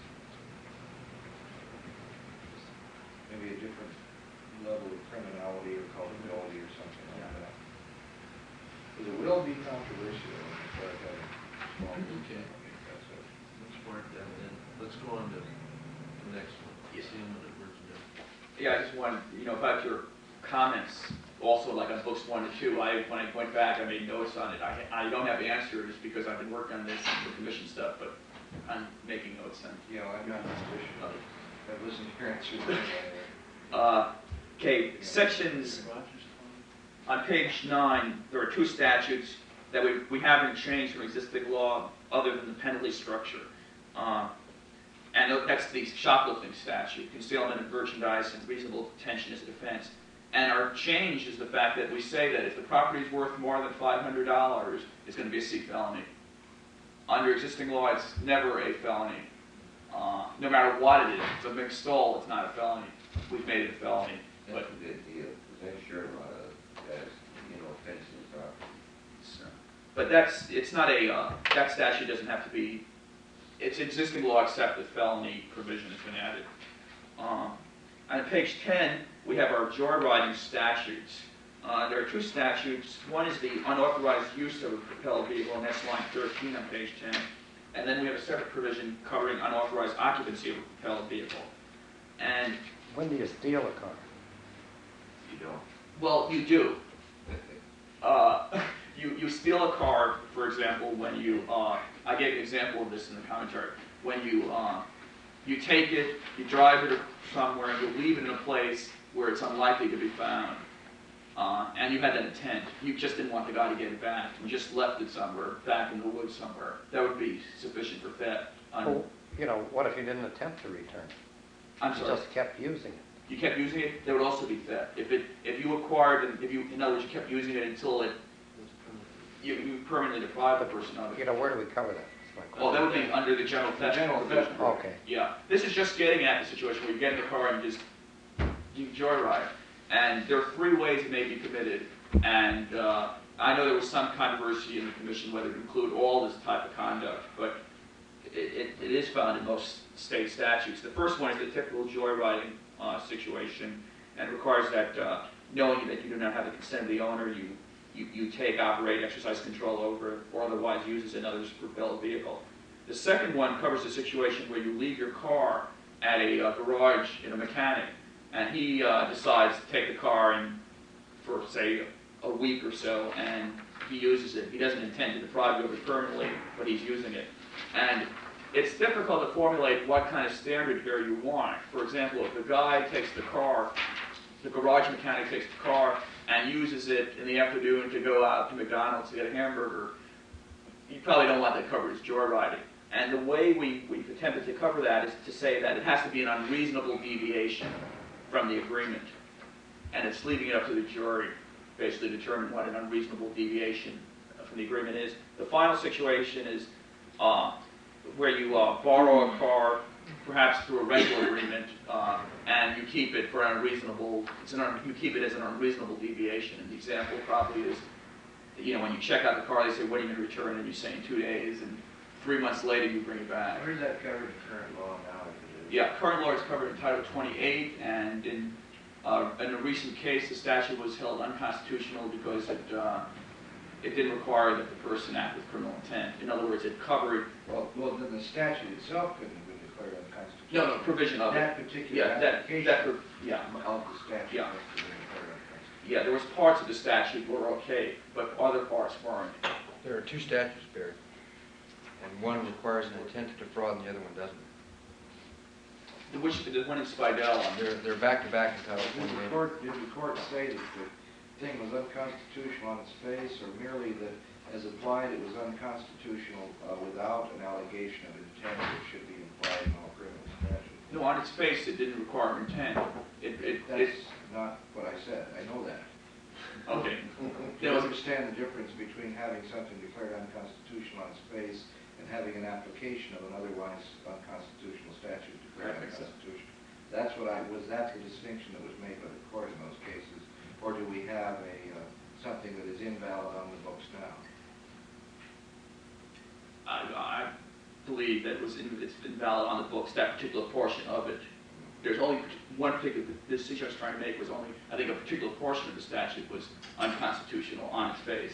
maybe a different level of criminality or culpability or something like that. Because it will be controversial when we start having small groups. Okay. That's it. Let's mark that in. Let's go on to the next one. Yeah. See what it works with. yeah, I just wanted, you know, about your comments, also like on books one to two, I, when I went back, I made notes on it. I, I don't have answers because I've been working on this for commission stuff, but I'm making notes and You know, I'm not in a position, I've listened to your answers anyway. Uh, Okay, sections, on page nine, there are two statutes that we, we haven't changed from existing law other than the penalty structure. Uh, And that's the shoplifting statute, concealment of merchandise and reasonable detention as a defense. And our change is the fact that we say that if the property is worth more than five hundred dollars, it's going to be a C felony. Under existing law, it's never a felony. Uh, no matter what it is, if it's a mixed stole, it's not a felony. We've made it a felony. That's But, a good deal, because they sure a lot of guys, you know, fencing property. so- but that's, it's not a, uh, that statute doesn't have to be, it's existing law except the felony provision has been added. Um, On page ten, we have our joyriding statutes. Uh, There are two statutes. One is the unauthorized use of a propelled vehicle, and that's line thirteen on page ten. And then we have a separate provision covering unauthorized occupancy of a propelled vehicle. And, When do you steal a car? You don't. well, you do. Uh, You you, you steal a car, for example, when you, uh, I gave an example of this in the commentary, when you, uh, you take it, you drive it somewhere, and you leave it in a place where it's unlikely to be found, uh, and you had that intent, you just didn't want the guy to get it back, you just left it somewhere, back in the woods somewhere, that would be sufficient for theft. Un- Well, you know, what if you didn't attempt to return it? I'm You sorry. just kept using it. You kept using it, there would also be theft. If it, if you acquired, and if you, in other words, you kept using it until it, you, you permanently deprived the person of You it. know, where do we cover that? That's my Well, that question. would be under the general The theft. general provision. theft. Okay. Yeah, this is just getting at the situation where you get in the car and just, you joyride. And there are three ways it may be committed. And uh, I know there was some controversy in the commission whether to include all this type of conduct, but it, it, it is found in most state statutes. The first one is the typical joyriding uh, situation, and requires that uh, knowing that you do not have the consent of the owner, you, you, you take, operate, exercise control over it, or otherwise use as another's propelled vehicle. The second one covers the situation where you leave your car at a uh, garage in a mechanic, and he uh, decides to take the car and for, say, a week or so, and he uses it. He doesn't intend to deprive you of it permanently, but he's using it. And it's difficult to formulate what kind of standard here you want. For example, if the guy takes the car, the garage mechanic takes the car and uses it in the afternoon to go out to McDonald's to get a hamburger, you probably don't want that covered as joyriding. And the way we, we've attempted to cover that is to say that it has to be an unreasonable deviation from the agreement. And it's leaving it up to the jury, basically to determine what an unreasonable deviation from the agreement is. The final situation is uh, where you uh, borrow a car, perhaps through a rental agreement, uh, and you keep it for an unreasonable, it's an un, you keep it as an unreasonable deviation. And the example probably is, you know, when you check out the car, they say, when are you going to return? And you say in two days, and three months later you bring it back. Where is that covered in current law now? if it is? Yeah, current law is covered in Title twenty-eight, and in, uh, in a recent case, the statute was held unconstitutional because it, uh, it didn't require that the person act with criminal intent. In other words, it covered, Well, well, then the statute itself couldn't have been declared unconstitutional. no, no, provision of it. That particular Yeah, that, application that, pro- yeah, of the statute Yeah. must have been declared unconstitutional. yeah, there was parts of the statute were okay, but other parts weren't. There are two statutes, Barry, and one requires an intent to defraud and the other one doesn't. The which, the one in Spidell, um, They're, they're back-to-back in Title Did the twenty-eight. court, did the court say that the thing was unconstitutional on its face, or merely that as applied it was unconstitutional uh, without an allegation of intent that should be implied in all criminal statutes? no, on its face, it didn't require intent. It, it, it, That's not what I said, I know that. okay. Do you understand the difference between having something declared unconstitutional on its face and having an application of an otherwise unconstitutional statute declared I think so. unconstitutional? That's what I, was that the distinction that was made by the court in those cases? Or do we have a, uh, something that is invalid on the books now? I, I believe that it was in, it's been valid on the books, that particular portion of it. There's only one particular, the decision I was trying to make was only, I think a particular portion of the statute was unconstitutional on its face.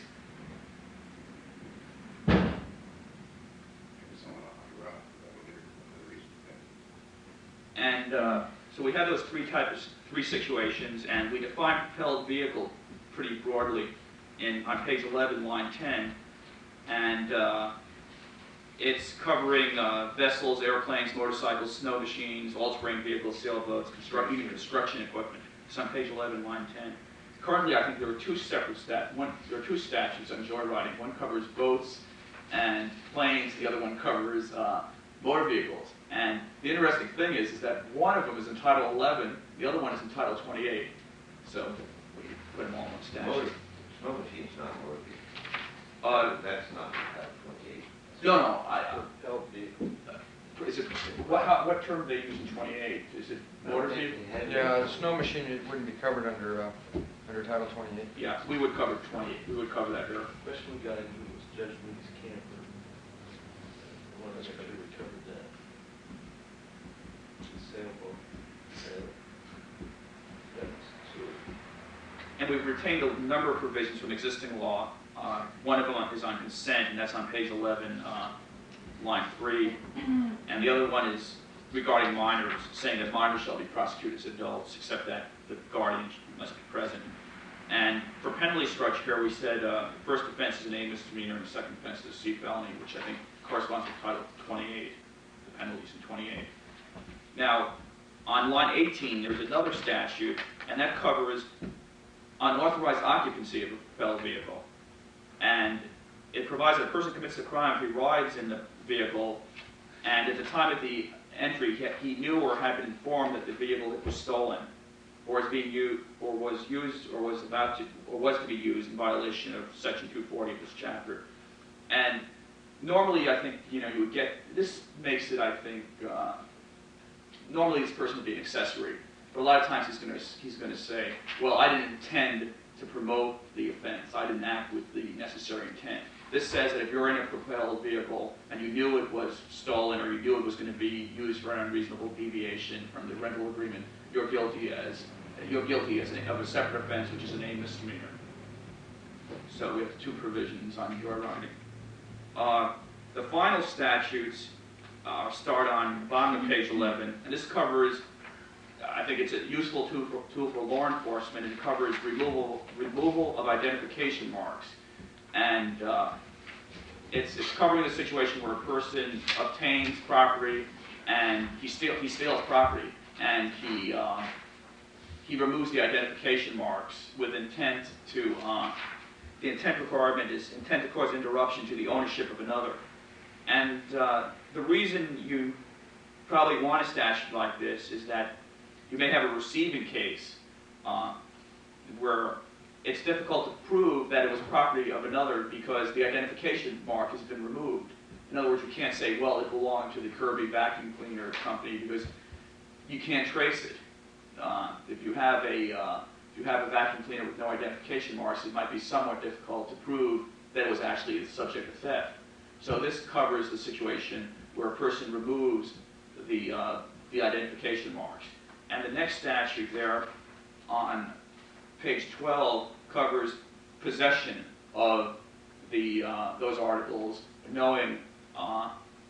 Maybe someone off the road, that would be another reason. And uh, so we have those three types, three situations, and we define propelled vehicle pretty broadly in, on page eleven, line ten. And uh, it's covering uh, vessels, airplanes, motorcycles, snow machines, all-terrain vehicles, sailboats, construct, even construction equipment. It's on page eleven, line ten. Currently, I think there are two separate stat, one, there are two statutes on joyriding. One covers boats and planes. The other one covers uh, motor vehicles. And the interesting thing is, is that one of them is in Title eleven, the other one is in Title twenty-eight. So we put them all in one Motor, statute. snow machine's not motor vehicle. Uh, That's not Title twenty-eight. no, no, I, Propelled vehicle. uh, is it, what, how, what term do they use in twenty-eight? Is it motor vehicle? Yeah, the snow machine, it wouldn't be covered under, uh, under Title twenty-eight. Yeah, we would cover twenty-eight, we would cover that here. Question we got into was Judge Moody's camper. I wanted to make sure we covered that. The sailboat, sail. That's so. And we've retained a number of provisions from existing law. Uh, one of them is on consent, and that's on page eleven, uh, line three. And the other one is regarding minors, saying that minors shall be prosecuted as adults, except that the guardian must be present. And for penalty structure here, we said uh, first offense is an A misdemeanor and the second offense is a C felony, which I think corresponds with Title twenty-eight, the penalties in twenty-eight. Now, on line eighteen, there's another statute, and that covers unauthorized occupancy of a propelled vehicle. And it provides that a person commits a crime if he rides in the vehicle, and at the time of the entry, he, he knew or had been informed that the vehicle was stolen, or was being used, or was used, or was about to, or was to be used in violation of Section two forty of this chapter. And normally, I think, you know, you would get, this makes it, I think, uh, normally this person would be an accessory, but a lot of times he's going to he's going to say, well, I didn't intend to promote the offense. I didn't act with the necessary intent. This says that if you're in a propelled vehicle and you knew it was stolen or you knew it was going to be used for an unreasonable deviation from the rental agreement, you're guilty as you're guilty as a, of a separate offense, which is an A misdemeanor. So we have two provisions on joyriding. Uh, the final statutes uh, start on the bottom of page eleven, and this covers, I think it's a useful tool for, tool for law enforcement, and it covers removal, removal of identification marks. And uh, it's, it's covering the situation where a person obtains property and he, steal, he steals property, and he, uh, he removes the identification marks with intent to, uh, the intent requirement is intent to cause interruption to the ownership of another. And uh, the reason you probably want a statute like this is that you may have a receiving case uh, where it's difficult to prove that it was property of another because the identification mark has been removed. In other words, you can't say, well, it belonged to the Kirby vacuum cleaner company because you can't trace it. Uh, if you have a uh, if you have a vacuum cleaner with no identification marks, it might be somewhat difficult to prove that it was actually the subject of theft. So this covers the situation where a person removes the uh, the identification marks. And the next statute there on page twelve covers possession of the uh, those articles, knowing uh,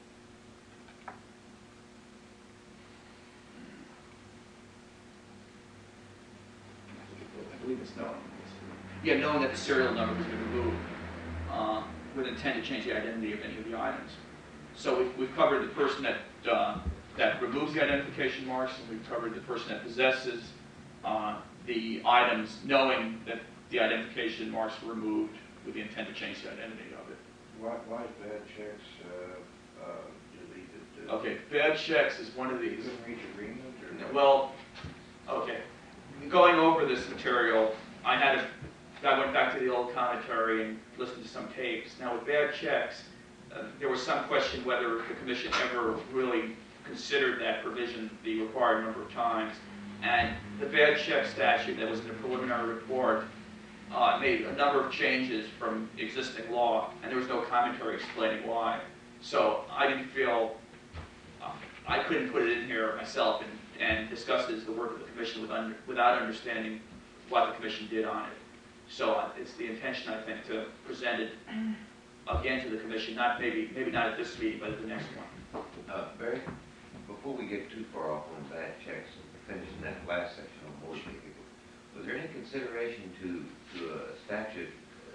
I believe it's knowing. Yeah, knowing that the serial number has been removed uh, with intent to change the identity of any of the items. So we've, we've covered the person that uh, that removes the identification marks, and we've covered the person that possesses uh, the items, knowing that the identification marks were removed with the intent to change the identity of it. Why, why is bad checks uh, uh, deleted? Uh, Okay, bad checks is one of You these. couldn't reach agreement? Or? Well, okay. Going over this material, I had a, I went back to the old commentary and listened to some tapes. Now with bad checks, uh, there was some question whether the commission ever really considered that provision the required number of times. And the bad check statute that was in the preliminary report uh, made a number of changes from existing law, and there was no commentary explaining why. So I didn't feel, uh, I couldn't put it in here myself and, and discuss it as the work of the commission with under, without understanding what the commission did on it. So uh, it's the intention, I think, to present it again to the commission, not maybe, maybe not at this meeting, but at the next one. Uh, Barry, before we get too far off on bad checks and finishing that last section on motor vehicles, was there any consideration to, to a statute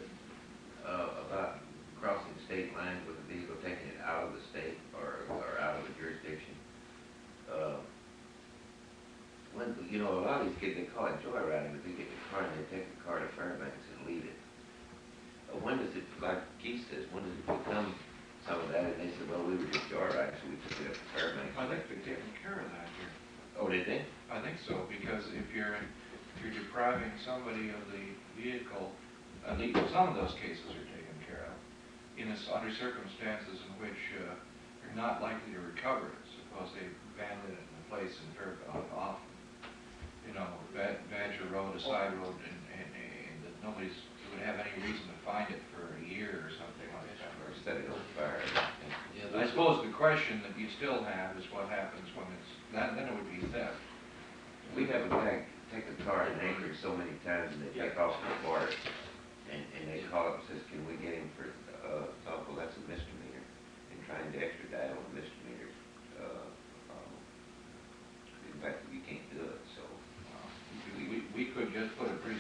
uh, about crossing state lines with a vehicle, taking it out of the state or, or out of the jurisdiction? Uh, when, you know, a lot of these kids, they call it joyriding, but they get in the car and they take the car to Fairbanks and leave it. Uh, when does it, like Keith says, when does it become some of that? And they said, well, we were just joyriding, so we took it up to Fairbanks. I think they're taking care of that here. Oh, did they? I think so, because if you're, if you're depriving somebody of the vehicle, at least some of those cases are taken care of, in a, under circumstances in which uh, you're not likely to recover it. Suppose they abandoned it in a place in Fairfield, off, you know, Bad, Badger Road, a side road, and, and, and that nobody's would have any reason to find it for a year or something like that. Or set it on fire? Yeah, I suppose the question that you still have is what happens when it's, that, then it would be theft. We have a guy take a car in Anchorage so many times and they take off in the border. And, and they call up and says, can we get him for, uh, oh, well, that's a misdemeanor. And trying to extradite on a misdemeanor. Uh, um, in fact, you can't do it, so. uh, We, we, we could just put a pretty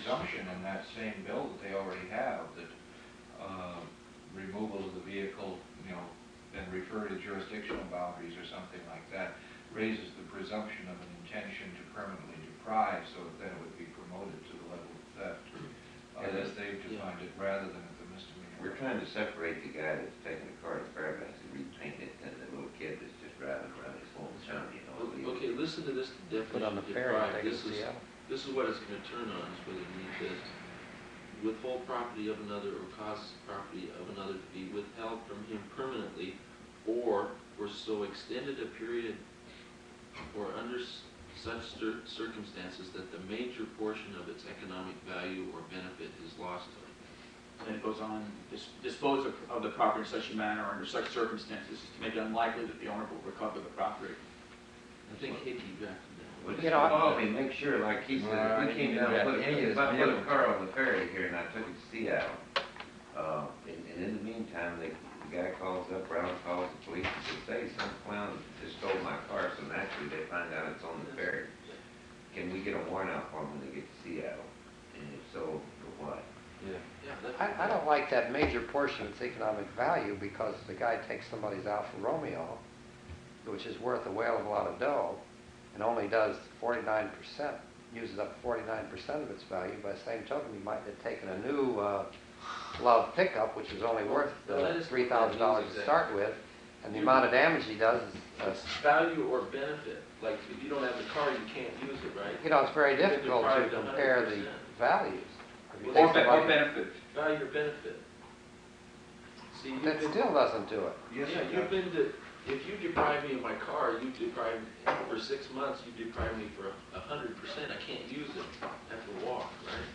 presumption in that same bill that they already have, that uh, removal of the vehicle, you know, and refer to jurisdictional boundaries or something like that, raises the presumption of an intention to permanently deprive, so that then it would be promoted to the level of theft, uh, Yeah, as they've defined it, rather than at the misdemeanor. We're trying to separate the guy that's taking the car to Fairbanks and repainting it, and the little kid that's just driving around his hometown, you know. Okay, listen to this Put on definition the of ferry, deprive. take it This to is, Seattle. this is what it's gonna turn on, is whether it means this. Withhold property of another or cause property of another to be withheld from him permanently or for so extended a period or under s- such cir- circumstances that the major portion of its economic value or benefit is lost to him. And it goes on, dis- dispose of, of the property in such a manner or under such circumstances as to make it unlikely that the owner will recover the property. I think Hickey back Well, You know, I- oh, I mean, make sure, like he said, if we came down and put, if I put a car on the ferry here and I took it to Seattle, uh, and, and in the meantime, they, the guy calls up, Brown calls the police and says, hey, some clown just stole my car, so naturally they find out it's on the ferry. Can we get a warrant out for them when they get to Seattle? And if so, for what? Yeah. Yeah, that- I, I don't like that major portion of its economic value, because the guy takes somebody's Alfa Romeo, which is worth a whale of a lot of dough, and only does forty-nine percent, uses up forty-nine percent of its value. By the same token, he might have taken a new uh, Love pickup, which is only worth Well, that uh, is what three that thousand dollars means to exactly. start with, and the amount of damage he does is, uh, It's value or benefit. Like, if you don't have the car, you can't use it, right? you know, it's very You're difficult to deprived compare the one hundred percent. values. If you Well, take Or, be- or somebody- benefit. Value or benefit. See, you've That been, still doesn't do it. Yes, yeah, it you've does. been to, if you deprive me of my car, you deprive, for six months, you deprive me for a hundred percent. I can't use it. I have to walk, right?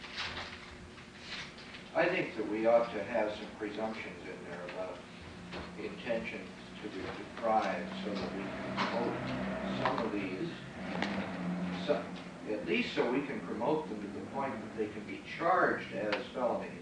I think that we ought to have some presumptions in there about intention to de- deprive, so that we can promote some of these, some, at least so we can promote them to the point that they can be charged as felonies.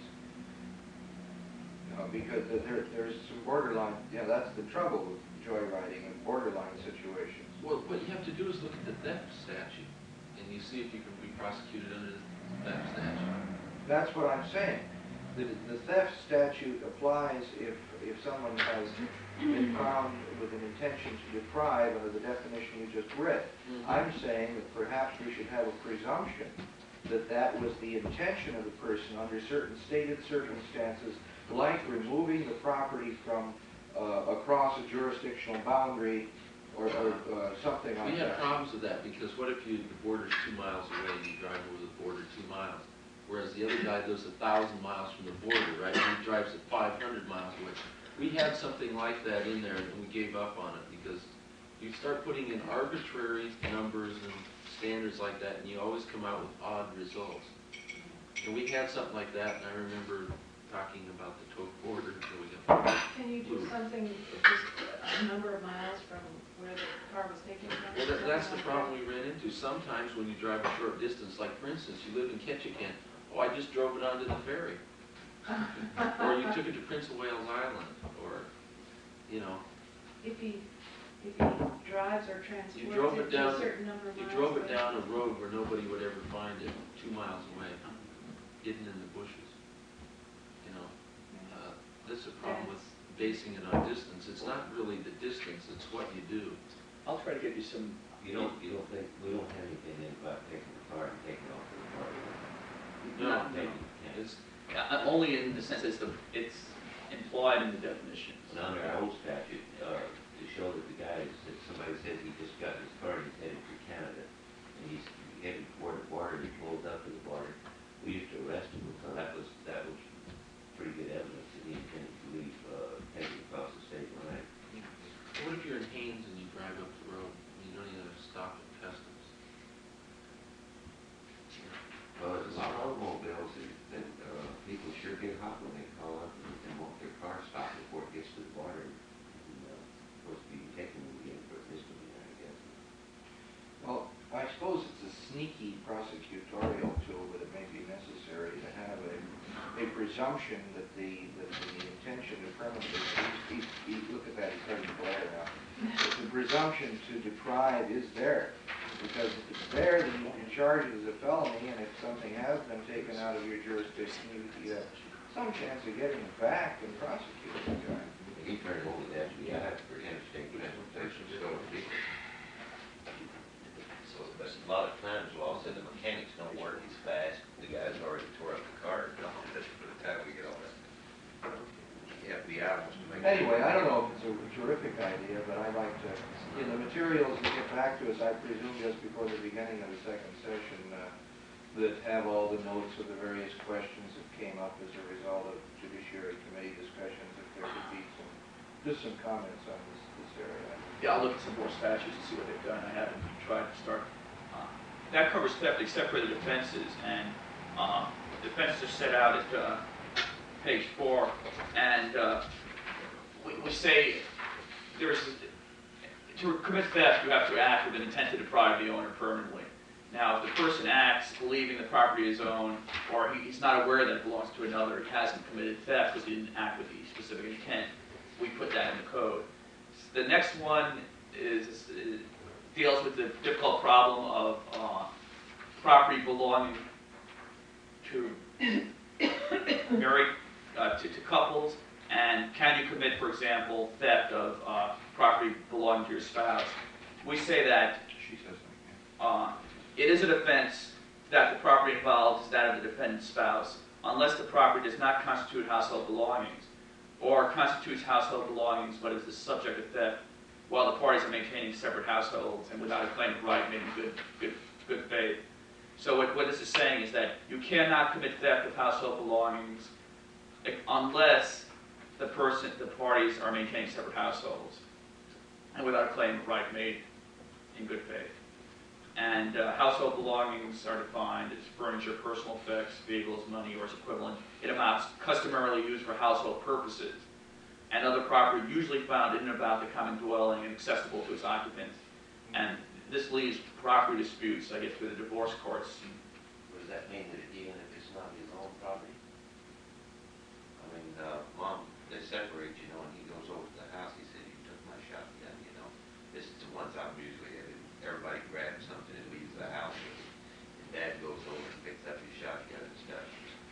You know, because there, there's some borderline, yeah, that's the trouble with joyriding and borderline situations. Well, what you have to do is look at the theft statute, and you see if you can be prosecuted under the theft statute. That's what I'm saying. The, the theft statute applies if, if someone has been found with an intention to deprive under the definition you just read. I'm saying that perhaps we should have a presumption that that was the intention of the person under certain stated circumstances, like removing the property from, uh, across a jurisdictional boundary or, or, uh, something like We that. have problems with that, because what if you, the border's two miles away, and you drive over the border two miles? Whereas the other guy lives a thousand miles from the border, right, and he drives at five hundred miles away. We had something like that in there, and we gave up on it, because you start putting in arbitrary numbers and standards like that, and you always come out with odd results. And we had something like that, and I remember talking about the Toke border until we got. Can you do something, just a number of miles from where the car was taken from? Well, that, that's the problem we ran into. Sometimes when you drive a short distance, like for instance, you live in Ketchikan, oh, I just drove it onto the ferry. Or you took it to Prince of Wales Island, or, you know, If he, if he drives or You drove transports it it to down- a certain number of you miles drove it away. down a road where nobody would ever find it, two miles away, hidden in the bushes. You know, uh, that's the problem with basing it on distance. It's not really the distance, it's what you do. I'll try to get you some, You don't, you don't think, we don't have anything in about taking the car and taking it off of the car? No, Maybe, no, yeah. it's, uh, only in the sense it's the, it's implied in the definitions. And under our old statute, uh, to show that the guy, is- if somebody said he just got his car and he's headed for Canada, and he's headed toward the border, and he pulled up to the border, we used to arrest him, so that was, that was pretty good evidence that he intended to leave, uh, heading across the state line. what if you're in Haines and you drive up the road, and you don't even have to stop at customs? Well, there's a lot of automobiles that, that, uh, people sure get hot when they call up and, and want their car stopped before it gets to the border. And, uh, supposed to be taken again for this misdemeanor, I guess. Well, I suppose it's a sneaky prosecutorial tool, but it may be necessary to have a, a presumption that the, that the intention to permanently, he, he, he, look at that, he's starting to glare now. That the presumption to deprive is there. Because if it's there, then you can charge it as a felony, and if something has been taken out of your jurisdiction, you, you have some chance of getting it back and prosecuting the guy. He turned over the F B I for interstate transportation stolen vehicles. So, but a lot of times, law said the mechanics don't work as fast, the guys already tore up the car, don't they, by the time we get all that. The F B I wants to make. Anyway, I don't know if it's a terrific idea, but I'd like to, in the materials that get back to us, I presume just before the beginning of the second session, uh, that have all the notes of the various questions that came up as a result of Judiciary Committee discussions, if there could be some, just some comments on this, this area. Yeah, I'll look at some more statutes and see what they've done. I haven't tried to start. uh, That covers theft except for the defenses, and uh, defenses are set out at uh, page four, and uh, we, we say there's, to commit theft, you have to act with an intent to deprive the owner permanently. Now, if the person acts believing the property is owned, or he, he's not aware that it belongs to another, he hasn't committed theft because he didn't act with the specific intent, we put that in the code. The next one is, is deals with the difficult problem of uh, property belonging to married uh, to, to couples, and can you commit, for example, theft of uh, property belonging to your spouse? We say that She says uh, it is an offense that the property involved is that of the defendant's spouse, unless the property does not constitute household belongings, or constitutes household belongings but is the subject of theft, while the parties are maintaining separate households and without a claim of right made in good, good, good faith. So what, what this is saying is that you cannot commit theft of household belongings unless the person, the parties are maintaining separate households and without a claim of right made in good faith. And uh, household belongings are defined as furniture, personal effects, vehicles, money, or its equivalent. It amounts customarily used for household purposes, and other property usually found in and about the common dwelling and accessible to its occupants. And this leaves property disputes, I guess, with the divorce courts. What does that mean, that even if it's not his own property? I mean, uh, mom, they separate, you know, and he goes over to the house, he said, you took my shotgun, you know. This is the one time usually everybody grabs something and leaves the house, and dad goes over and picks up his shotgun and stuff.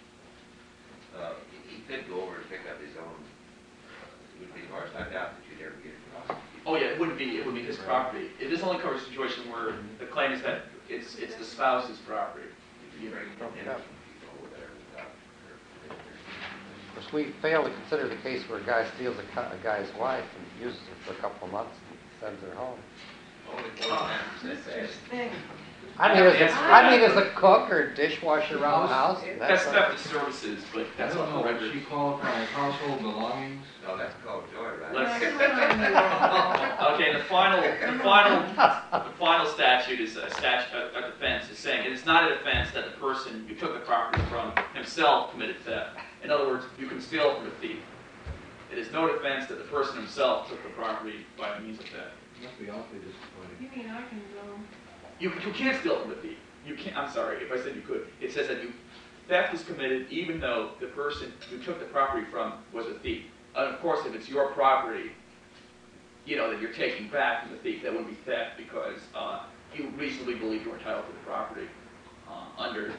Uh, he, he could go over and pick up his own, uh, it would be hard, I doubt that you'd ever get it prosecuted. Oh yeah, it wouldn't be, it would be his property. It this only covers a situation where the claim is that it's, it's the spouse's property. You know, Yeah. People over there without her- Of course, we fail to consider the case where a guy steals a, cu- a guy's wife and uses her for a couple of months and sends her home. Only one time said that. Thing. I mean, as a, I mean, as a cook or dishwasher around the house. That's a- theft of services, but I that's don't not know, the would record. she qualify as household belongings? No, that's called joyride. Let's- Yeah, come on, you all. Okay, the final, the final, the final statute is a statute, a, a defense is saying it is not a defense that the person you took the property from himself committed theft. In other words, you can steal from a thief. It is no defense that the person himself took the property by means of theft. Must be awfully disappointing. You mean I can go? You, you can't steal from a thief. You can't, I'm sorry, if I said you could. It says that you, theft is committed even though the person you took the property from was a thief. And of course, if it's your property, you know, that you're taking back from the thief, that wouldn't be theft because uh, you reasonably believe you're entitled to the property uh, under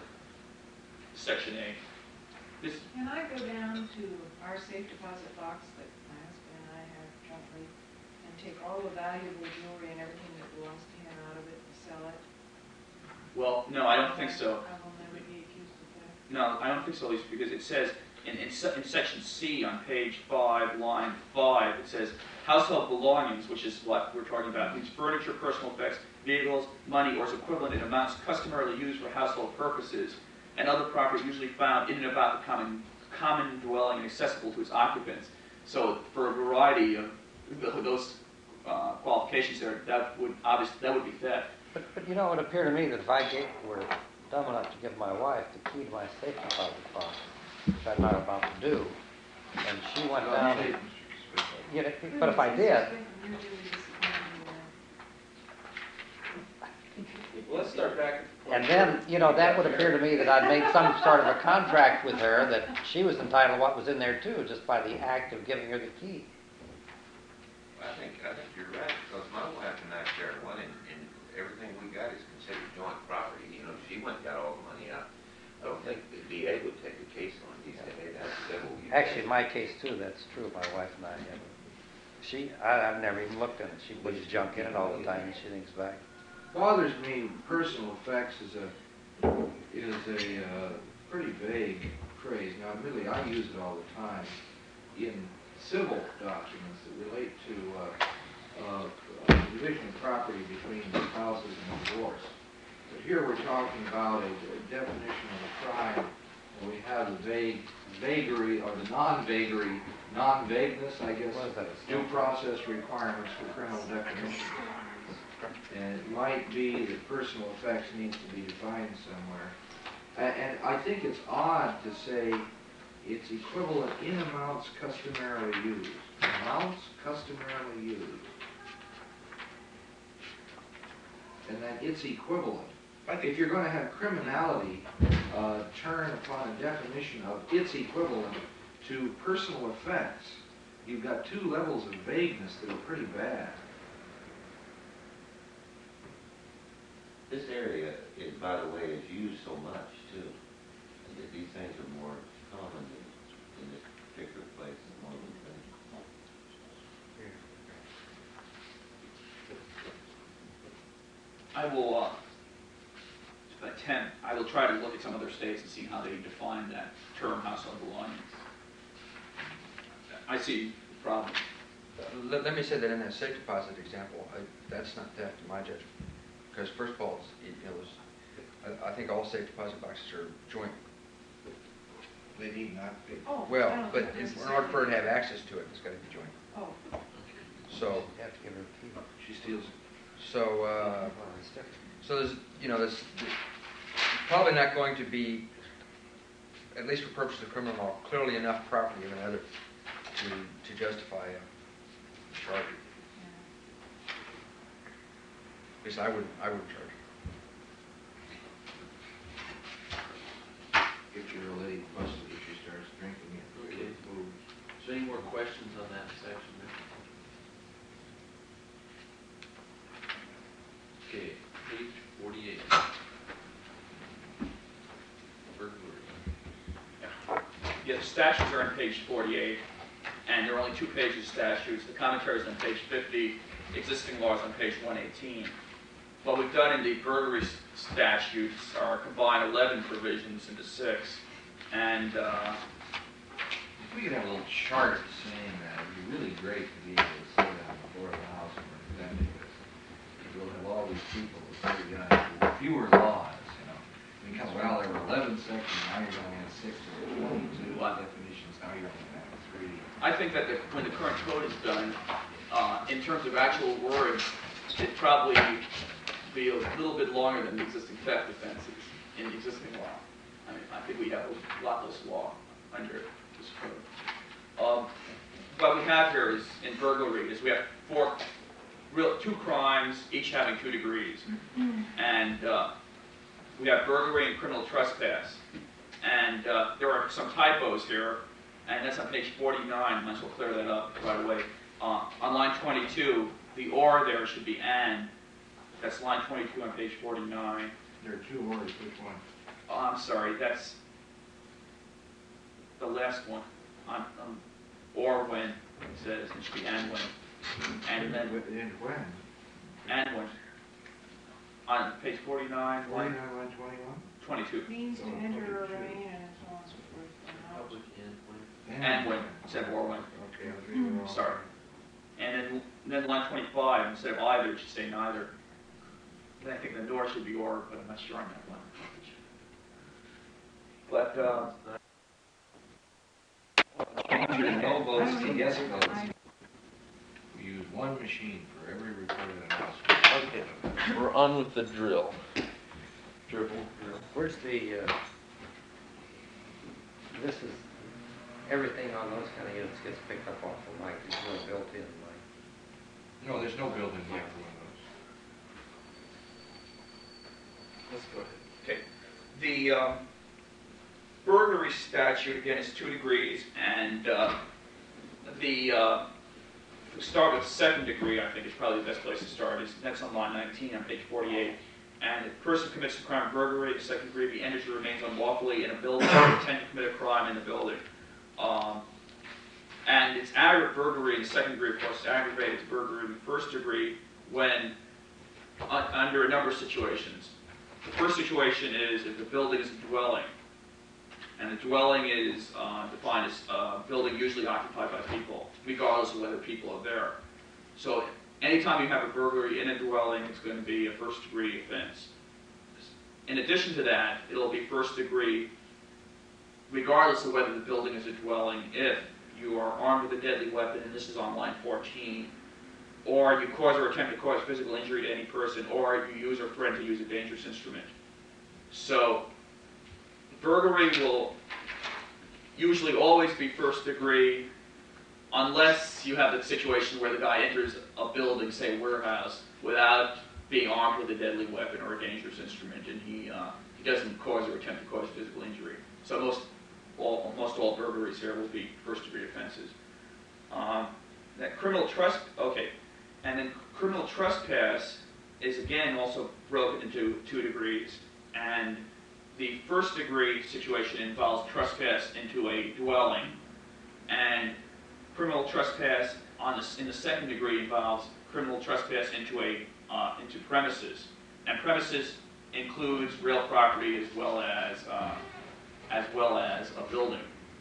Section A. This, Can I go down to our safe deposit box that my husband and I have jointly and take all the valuable jewelry and everything that belongs to him out of it and sell it? well, no, I don't think so. I will never be accused of theft. No, I don't think so, Lisa, because it says in, in, se- in section C on page five, line five, it says household belongings, which is what we're talking about, means furniture, personal effects, vehicles, money, or its equivalent in amounts customarily used for household purposes, and other property usually found in and about the common, common dwelling and accessible to its occupants. So for a variety of th- those uh, qualifications there, that would obviously, that would be theft. But, but you know, it would appear to me that if I gave, were dumb enough to give my wife the key to my safe deposit box, which I'm not about to do, and she went down, and, you know, but if I did, You're really disappointed in that. Well, let's start back at the point. and then, you know, that would appear to me that I'd made some sort of a contract with her that she was entitled to what was in there too, just by the act of giving her the key. I think, I think you're right, because my wife and I share one, and, and everything we got is D A would take a case on it. He said, hey, that's civil. You Actually, can't- my case too, that's true, my wife and I have. She, I, I've never even looked at it. She puts junk in it all the time and she thinks back. Bothers me, personal effects is a, is a uh, pretty vague phrase. Now, admittedly, I use it all the time in civil documents that relate to uh, uh, division of property between spouses and divorce. But here we're talking about a, a definition of a crime, and we have the vague, vagary, or the non-vagary, non-vagueness, I guess, What is that? due process requirements for criminal definition. And it might be that personal effects needs to be defined somewhere. A- And I think it's odd to say it's equivalent in amounts customarily used. Amounts customarily used. And then it's equivalent. If you're going to have criminality uh, turn upon a definition of its equivalent to personal effects, you've got two levels of vagueness that are pretty bad. This area is, by the way, is used so much too. And that these things are more common in, in this particular place than one of them things. I will uh, attempt, I will try to look at some other states and see how they define that term household belongings. I see the problem. Let, let me say that in that safe deposit example, I, that's not theft in my judgment. Because first of all, it's, it, it was, I, I think all safe deposit boxes are joint. They need not be. Oh, I Well, don't but think in order for her to have access to it, it's got to be joint. Oh, So, You have to give her a key. She steals it. so, uh, Well, it's different. so there's, you know, there's probably not going to be, at least for purposes of criminal law, clearly enough property of another to, to justify a charge. At least I wouldn't, I wouldn't charge. Get your old lady busted if she starts drinking it. Okay. Move. So any more questions on that section there? Okay, page forty-eight. Burglary. Yeah, the statutes are on page forty-eight, and there are only two pages of statutes. The commentary is on page fifty, existing laws on page one eighteen. What we've done in the burglary s- statutes are combine eleven provisions into six, and uh, If we could have a little chart saying that, it'd be really great to be able to say that on the floor of the House when we're presenting this. We'll have all these people with pretty, uh, fewer laws, you know. We come, well, there were eleven sections, now you're going to have six or twenty-two What? definitions, now you're going to have three. I think that the, when the current code is done, uh, in terms of actual words, it probably be a little bit longer than the existing theft offenses in the existing law. I mean, I think we have a lot less law under this code. Um, what we have here is, in burglary, is we have four, real, two crimes, each having two degrees. And uh, we have burglary and criminal trespass. And uh, there are some typos here, and that's on page forty-nine, might as well clear that up right away. Uh, on line twenty-two, the or there should be and. That's line twenty-two on page forty-nine. There are two words, which one? Oh, I'm sorry, that's the last one. On, um, or when, it says, it should be and when. And then, And when? and when. On page forty-nine, line Forty-nine, line twenty-one? twenty-two. means to enter or remain and so on and so forth. Public and when. And when, instead of or when. Okay, I was reading the wrong. Sorry. And then, then line twenty-five, instead of either, it should say neither. Then I think the nor should be or, but I'm not sure on that one. But, uh, Change your no votes to yes votes. I- We use one machine for every recorded announcement. Okay, we're on with the drill. Dribble, drill. Where's the, uh, this is, everything on those kind of units gets picked up off the mic, there's no built-in mic. No, there's no built-in mic for Windows. Let's go ahead. okay, the um, burglary statute, again, is two degrees, and uh, the, uh, we start with second degree, I think is probably the best place to start, is that's on line nineteen on page forty-eight. and if a person commits the crime of burglary, the second degree, he enters or remains unlawfully in a building, or intends to commit a crime in the building. Um, and it's aggravated burglary in the second degree, of course, aggravated burglary in the first degree when, un under a number of situations. The first situation is if the building is a dwelling, and the dwelling is uh, defined as a building usually occupied by people, regardless of whether people are there. So anytime you have a burglary in a dwelling, it's going to be a first degree offense. In addition to that, it'll be first degree regardless of whether the building is a dwelling if you are armed with a deadly weapon, and this is on line fourteen, or you cause or attempt to cause physical injury to any person, or you use or threaten to use a dangerous instrument. So burglary will usually always be first degree unless you have the situation where the guy enters a building, say a warehouse, without being armed with a deadly weapon or a dangerous instrument, and he, uh, he doesn't cause or attempt to cause physical injury. So most all, most all burglaries here will be first degree offenses. Um, that criminal trust, okay, and then criminal trespass is again also broken into two degrees, and the first degree situation involves trespass into a dwelling, and criminal trespass on the, in the second degree involves criminal trespass into a uh, into premises, and premises includes real property as well as uh, as well as a building.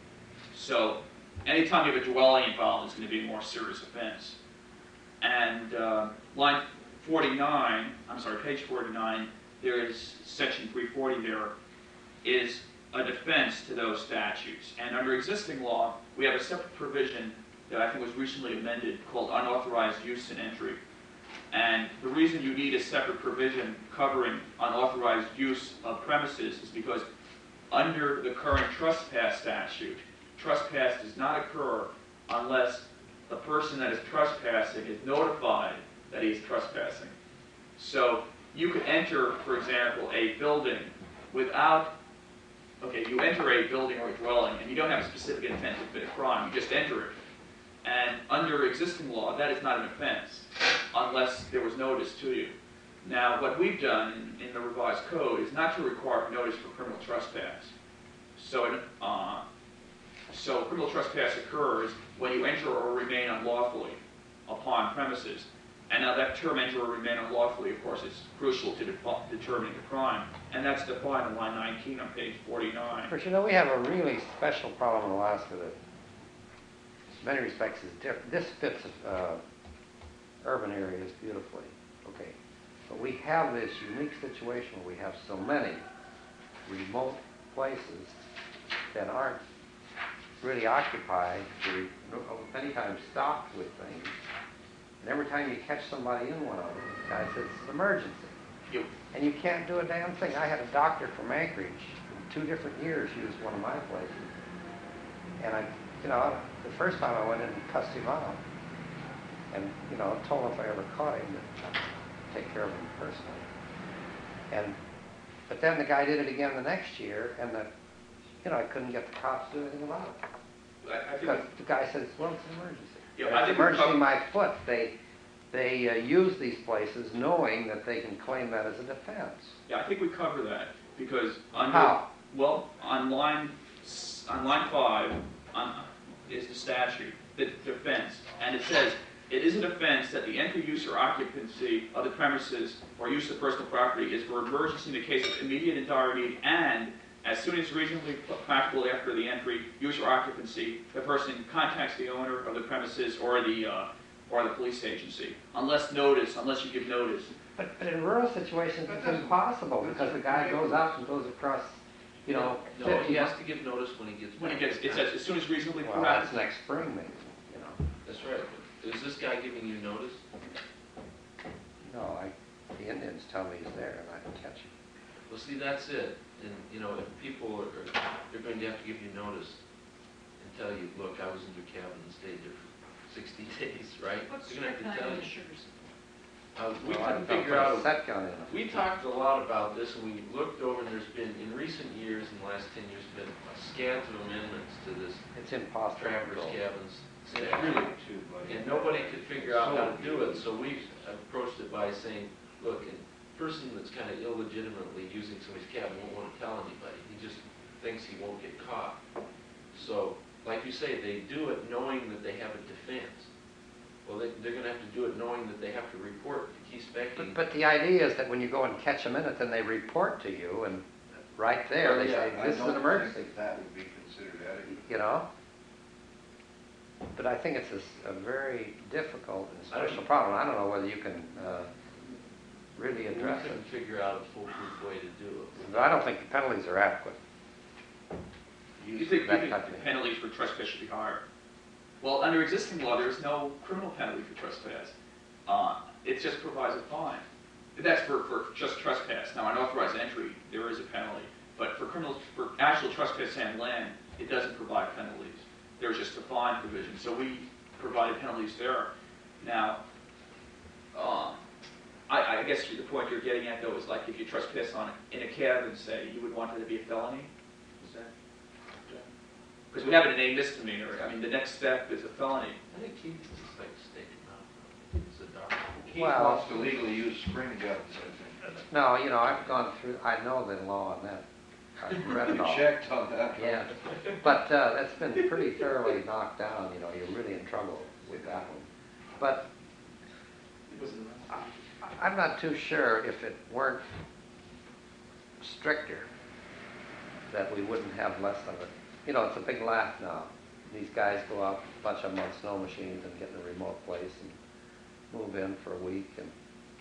So anytime you have a dwelling involved, it's going to be a more serious offense. And uh, line forty-nine, I'm sorry, page forty-nine, there is section three forty there, is a defense to those statutes. And under existing law, we have a separate provision that I think was recently amended called unauthorized use and entry. And the reason you need a separate provision covering unauthorized use of premises is because under the current trespass statute, trespass does not occur unless the person that is trespassing is notified that he is trespassing. So you could enter, for example, a building without, okay, you enter a building or a dwelling and you don't have a specific intent to commit a crime, you just enter it. And under existing law, that is not an offense unless there was notice to you. Now, what we've done in, in the revised code is not to require notice for criminal trespass. So, uh, so criminal trespass occurs when you enter or remain unlawfully upon premises. And now that term enter or remain unlawfully, of course, is crucial to de determining the crime. And that's defined in line nineteen on page forty-nine. But you know, we have a really special problem in Alaska that in many respects is different. This fits uh, urban areas beautifully, okay? But we have this unique situation where we have so many remote places that aren't really occupied, many times stocked with things. And every time you catch somebody in one of them, the guy says it's an emergency. Yep. And you can't do a damn thing. I had a doctor from Anchorage, in two different years used one of my places. And I, you know, the first time I went in and cussed him out. And, you know, I told him if I ever caught him, that I'd take care of him personally. And, but then the guy did it again the next year, and the, you know, I couldn't get the cops to do anything about it. I, I think Because the guy says, well, it's an emergency. Yeah, It's I an think we emergency covered- my foot. They, they uh, use these places knowing that they can claim that as a defense. Yeah, I think we cover that because under How? well on line s- on line five on, is the statute, the defense, and it says it is a defense that the entry, use, or occupancy of the premises or use of personal property is for emergency in the case of immediate and dire need, and as soon as reasonably practical after the entry, use, or occupancy, the person contacts the owner of the premises or the uh, or the police agency, unless notice, unless you give notice. But, but in rural situations, That it's doesn't- impossible because the guy goes out and goes across, you know, No, fifty he has miles. to give notice when he gets back. When it gets, it says as soon as reasonably Well, that's practical. next spring maybe, you know. That's right. But is this guy giving you notice? No, I, the Indians tell me he's there and I can catch him. Well, see, that's it. And, you know, if people are, they're going to have to give you notice and tell you, look, I was in your cabin and stayed there for sixty days, right? What's They're going to have to strychnine tell in you. the sugar syrup? Uh, we Well, I couldn't don't figure put a out, set gun in it. we talked a lot about this, and we looked over, and there's been, in recent years, in the last ten years, been a scant of amendments to this It's impossible. to trappers control. cabins. And nobody could figure out how to do it, so we approached it by saying, look, in person that's kind of illegitimately using somebody's cab won't want to tell anybody. He just thinks he won't get caught. So, like you say, they do it knowing that they have a defense. Well, they, they're going to have to do it knowing that they have to report to Keith Specking. But, but the idea is that when you go and catch them in it, then they report to you, and right there, they say, I this is an don't emergency, think that would be considered adequate. you know? But I think it's a, s- a very difficult and special problem. I don't know whether you can uh, really We address couldn't it. figure out a foolproof way to do it. But I don't think the penalties are adequate. You think, you that think type of thing. penalties for trespass should be higher? Well, under existing law, there's no criminal penalty for trespass. Uh, it just provides a fine. That's for, for just trespass. Now, unauthorized entry, there is a penalty. But for criminal, for actual trespass on land, it doesn't provide penalties. There's just a fine provision. So we provided penalties there. Now, uh, I, I guess the point you're getting at, though, is like if you trespass on in a cabin, say, you would want it to be a felony? Is that? Because we have it in a misdemeanor. I mean, the next step is a felony. I think Keith is like staking out. It's a dark. Keith Well- wants to legally use spring guns, I think. No, you know, I've gone through, I know the law on that. I've read it You all. checked on that? Yeah, but uh, that's been pretty thoroughly knocked down, you know, you're really in trouble with that one. But I- I'm not too sure if it weren't stricter, that we wouldn't have less of it. You know, it's a big laugh now. These guys go out, a bunch of them on snow machines and get in a remote place and move in for a week and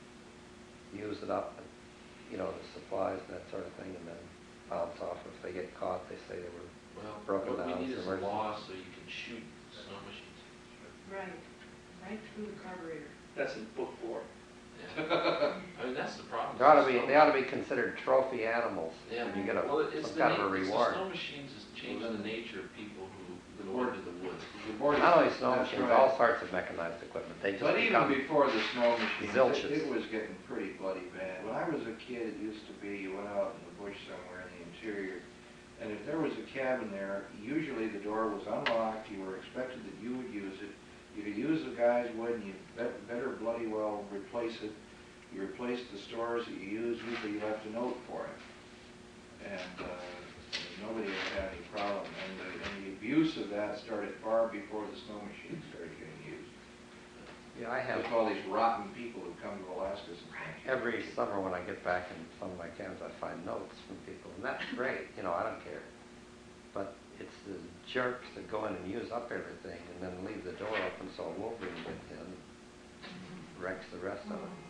use it up, and, you know, the supplies and that sort of thing, and then bounce off. If they get caught, they say they were Well, broken what down we need as is a emergency. law so you can shoot snow machines. Right, right through the carburetor. That's in book four. Yeah. I mean, that's the problem. They ought to be, they ought to be considered trophy animals, Yeah. and you get a, Well, it's some the kind of a na- it's the reward. snow machines has changed the nature of people who The go board- into the woods. The board- Not only snow that's machines, right. all sorts of mechanized equipment, they just But even become, before the snow machines, zilches. it, it was getting pretty bloody bad. When I was a kid, it used to be you went out in the bush somewhere in the interior, and if there was a cabin there, usually the door was unlocked, you were expected that you would use it. You could use the guy's wood, and you bet, better bloody well replace it. You replaced the stores that you used, usually you left a note for him. And uh, nobody ever had any problem. And the, and the abuse of that started far before the snow machines started getting used. yeah, I have, With all these rotten people who come to Alaska sometimes. every summer when I get back in some of my cabins, I find notes from people, and that's great, you know, I don't care. But it's the jerks that go in and use up everything, and then leave the door open so a wolverine gets in, and wrecks the rest of it.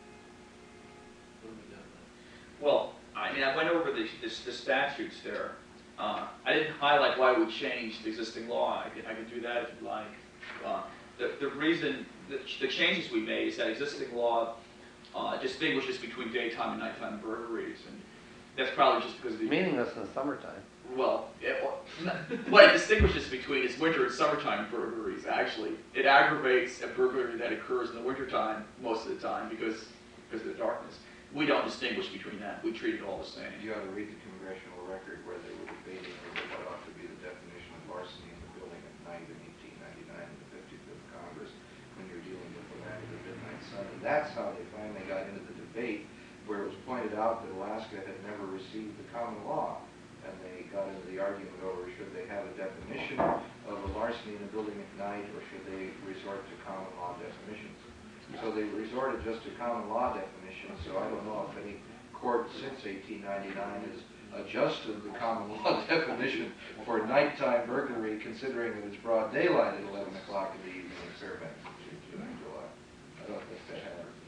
What have we done? Well, I mean, I went over the, the, the statutes there. Uh, I didn't highlight why we changed the existing law. I could, I could do that if you'd like. Uh, the, the reason, the, the changes we made is that existing law uh, distinguishes between daytime and nighttime burglaries, and that's probably just because of the Meaningless in the summertime. well, it, well, what it distinguishes between is winter and summertime burglaries. Actually, it aggravates a burglary that occurs in the wintertime most of the time because because of the darkness. We don't distinguish between that. We treat it all the same. You ought to read the congressional record where they were debating over what ought to be the definition of larceny in the building at night in eighteen ninety-nine in the fifty-fifth Congress when you're dealing with the land of the midnight sun. And that's how they finally got into the debate where it was pointed out that Alaska had never received the common law. And they got into the argument over should they have a definition of a larceny in a building at night or should they resort to common law definitions. So they resorted just to common law definitions, so I don't know if any court since eighteen ninety-nine has adjusted the common law definition for nighttime burglary, considering that it's broad daylight at eleven o'clock in the evening in Fairbanks, June and July. I don't think that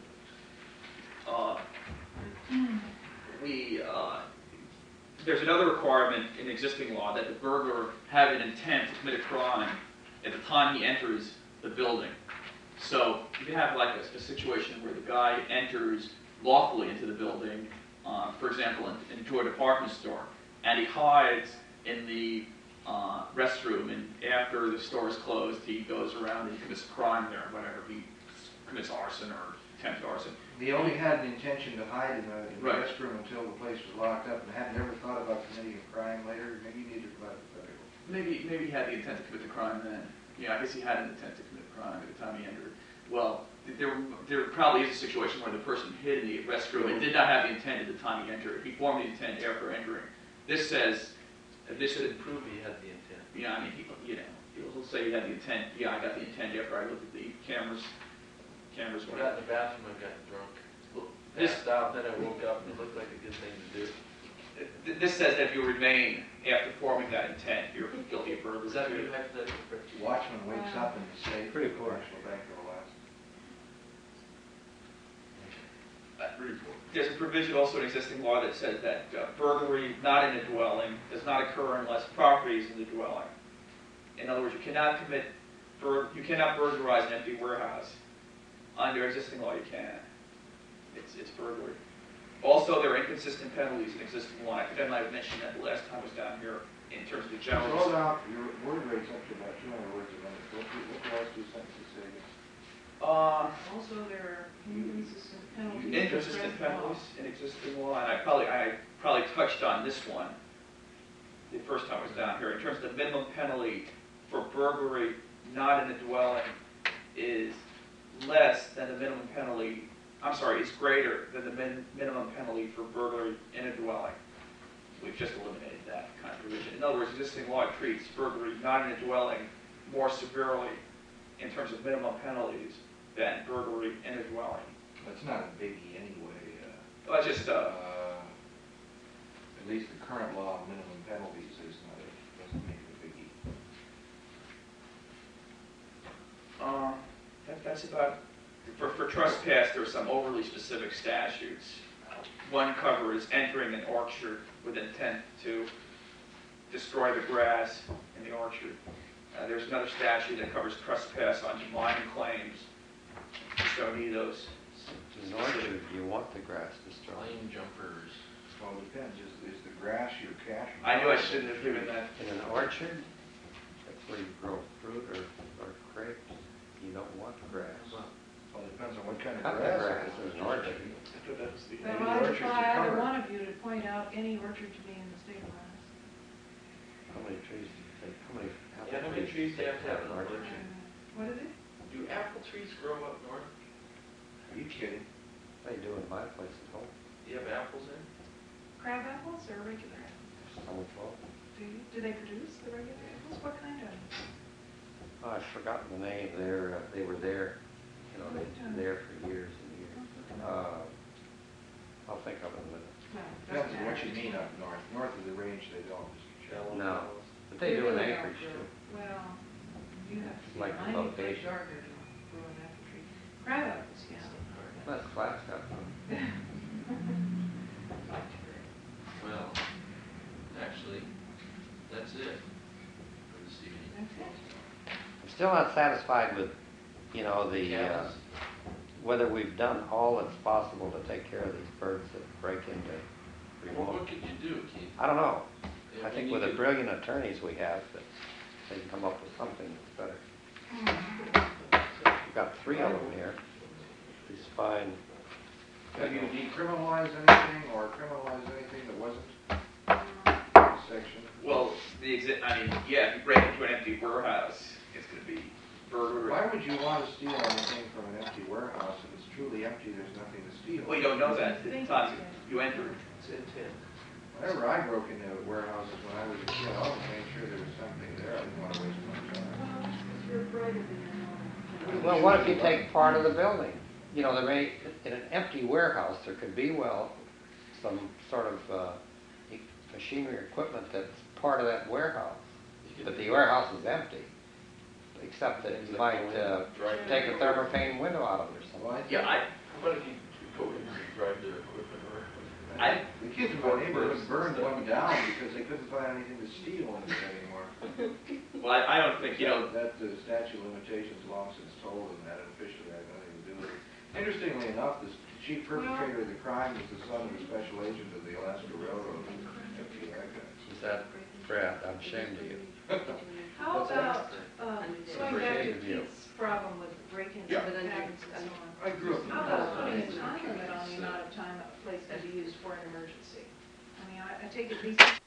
happened. Uh, we uh, there's another requirement in existing law that the burglar have an intent to commit a crime at the time he enters the building. So you can have like a, a situation where the guy enters lawfully into the building, uh, for example, in, into a department store, and he hides in the uh, restroom, and after the store is closed, he goes around and he commits a crime there, whatever, he commits arson or attempted arson. He only had the intention to hide in the, in the Right. restroom until the place was locked up and had never thought about committing a crime later. Maybe he needed to provide the Maybe maybe he had the intent to commit the crime then. Yeah, I guess he had an intent to commit a crime at the time he entered. Well, there, there probably is a situation where the person hid in the restroom and did not have the intent at the time he entered. He formed the intent after entering. This says, this Didn't is, prove he had the intent. yeah, I mean, he, you know, he'll say he had the intent, yeah, I got the intent after I looked at the cameras, cameras, I got whatever. in the bathroom, I got drunk. This, Passed out, then I woke up and it looked like a good thing to do. th- this says that if you remain after forming that intent, you're guilty of burglary. Is that too. your hypothetical? Fred? Watchman wakes up in the safe. Pretty of the poor. National Bank of Alaska. There's a provision also in existing law that says that uh, burglary not in a dwelling does not occur unless property is in the dwelling. In other words, you cannot commit, bur- you cannot burglarize an empty warehouse. Under existing law, you can. It's, it's burglary. Also, there are inconsistent penalties in existing law. I think I might have mentioned that the last time I was down here in terms of the general. Slow down, your word rate's up to about two hundred words a minute. What do, what do the last two sentences say again? Uh, Also, there are inconsistent penalties. inconsistent for present law. penalties in existing law, and I probably, I probably touched on this one the first time I was down here. In terms of the minimum penalty for burglary not in a dwelling is less than the minimum penalty, I'm sorry, is greater than the min, minimum penalty for burglary in a dwelling. We've just eliminated that kind of provision. In other words, existing law treats burglary not in a dwelling more severely in terms of minimum penalties than burglary in a dwelling. That's not a biggie anyway. Uh, Well, it's just, uh, uh, at least the current law of minimum penalties is not a, doesn't make it a biggie. uh, that, that's about, for, for trespass, there are some overly specific statutes. One covers entering an orchard with intent to destroy the grass in the orchard. Uh, there's another statute that covers trespass on mining claims. Just don't need those. In orchard, you want the grass destroyed. Flame jumpers. Well, it depends. Is, is the grass your cash? I knew I shouldn't have given that. In an orchard, that's where you grow fruit or, or grapes, you don't want grass. Well, it depends on what kind of Cut the grass. grass it is. in an orchard. I thought that was the- But Maybe I orchards defy are either covered. one of you to point out any orchard to me in the state of Alaska. How many trees do you take, how many apple Yeah, how many trees do you have to have in an orchard? orchard? What is it? Do apple trees grow up north? Are you kidding? They do in my place at home. Do you have apples in? Crab apples or regular apples? Some of them. Do you, do they produce the regular apples? What kind of? Oh, I've forgotten the name, they're, uh, they were there, you know, they've been there for years and years. Uh, I'll think of it in a minute. No, Depends doesn't on what matter. you mean up north. North of the range, they don't. Shallow No. apples? But they do in really don't acreage grow- too. Well, you have to be Like ninety foot location. yard to grow an apple tree. Crab apples, yeah. That's class stuff. Well, actually, that's it for this evening. That's it. I'm still not satisfied with, you know, the, uh, Cabins? whether we've done all that's possible to take care of these birds that break into Well, remote. what could you do, Keith? I don't know. Yeah, I think mean, with you the could- brilliant attorneys we have, that they can come up with something that's better. We've got three of them here. These fine, Have you decriminalized anything or criminalized anything that wasn't in this section? Well, the exi- I mean, yeah, if you break into an empty warehouse, it's gonna be burglary. Why would you want to steal anything from an empty warehouse? If it's truly empty, there's nothing to steal. Well, you don't know that at the time you enter. It's intent. Whenever I broke into warehouses when I was a kid, I always made sure there was something there. I didn't want to waste my time. Well, you're brighter than you know. well, what if you take part of the building? You know, there may, in an empty warehouse, there could be, well, some sort of uh, e- machinery or equipment that's part of that warehouse. But the warehouse is empty, except that you might uh, take a thermopane window out of it or Well, something. I Yeah, I, What if you go in and drive their equipment around? I, The kids in my neighborhood burned one down because they couldn't find anything to steal in it anymore. well, I, I don't think, you know, That uh, statute of limitations long since told and that officially had nothing to do with it. Interestingly enough, the chief perpetrator of the crime was the son of a special agent of the Alaska Railroad. F B I guy. Is that, Brad, I'm ashamed of you. How What's about, um, going back to Appreciate the view. Pete's problem with break-ins Yeah. and cabins and so on? I grew up in How about putting a the time limit on the amount of time a place can be used for an emergency? I mean, I, I take it these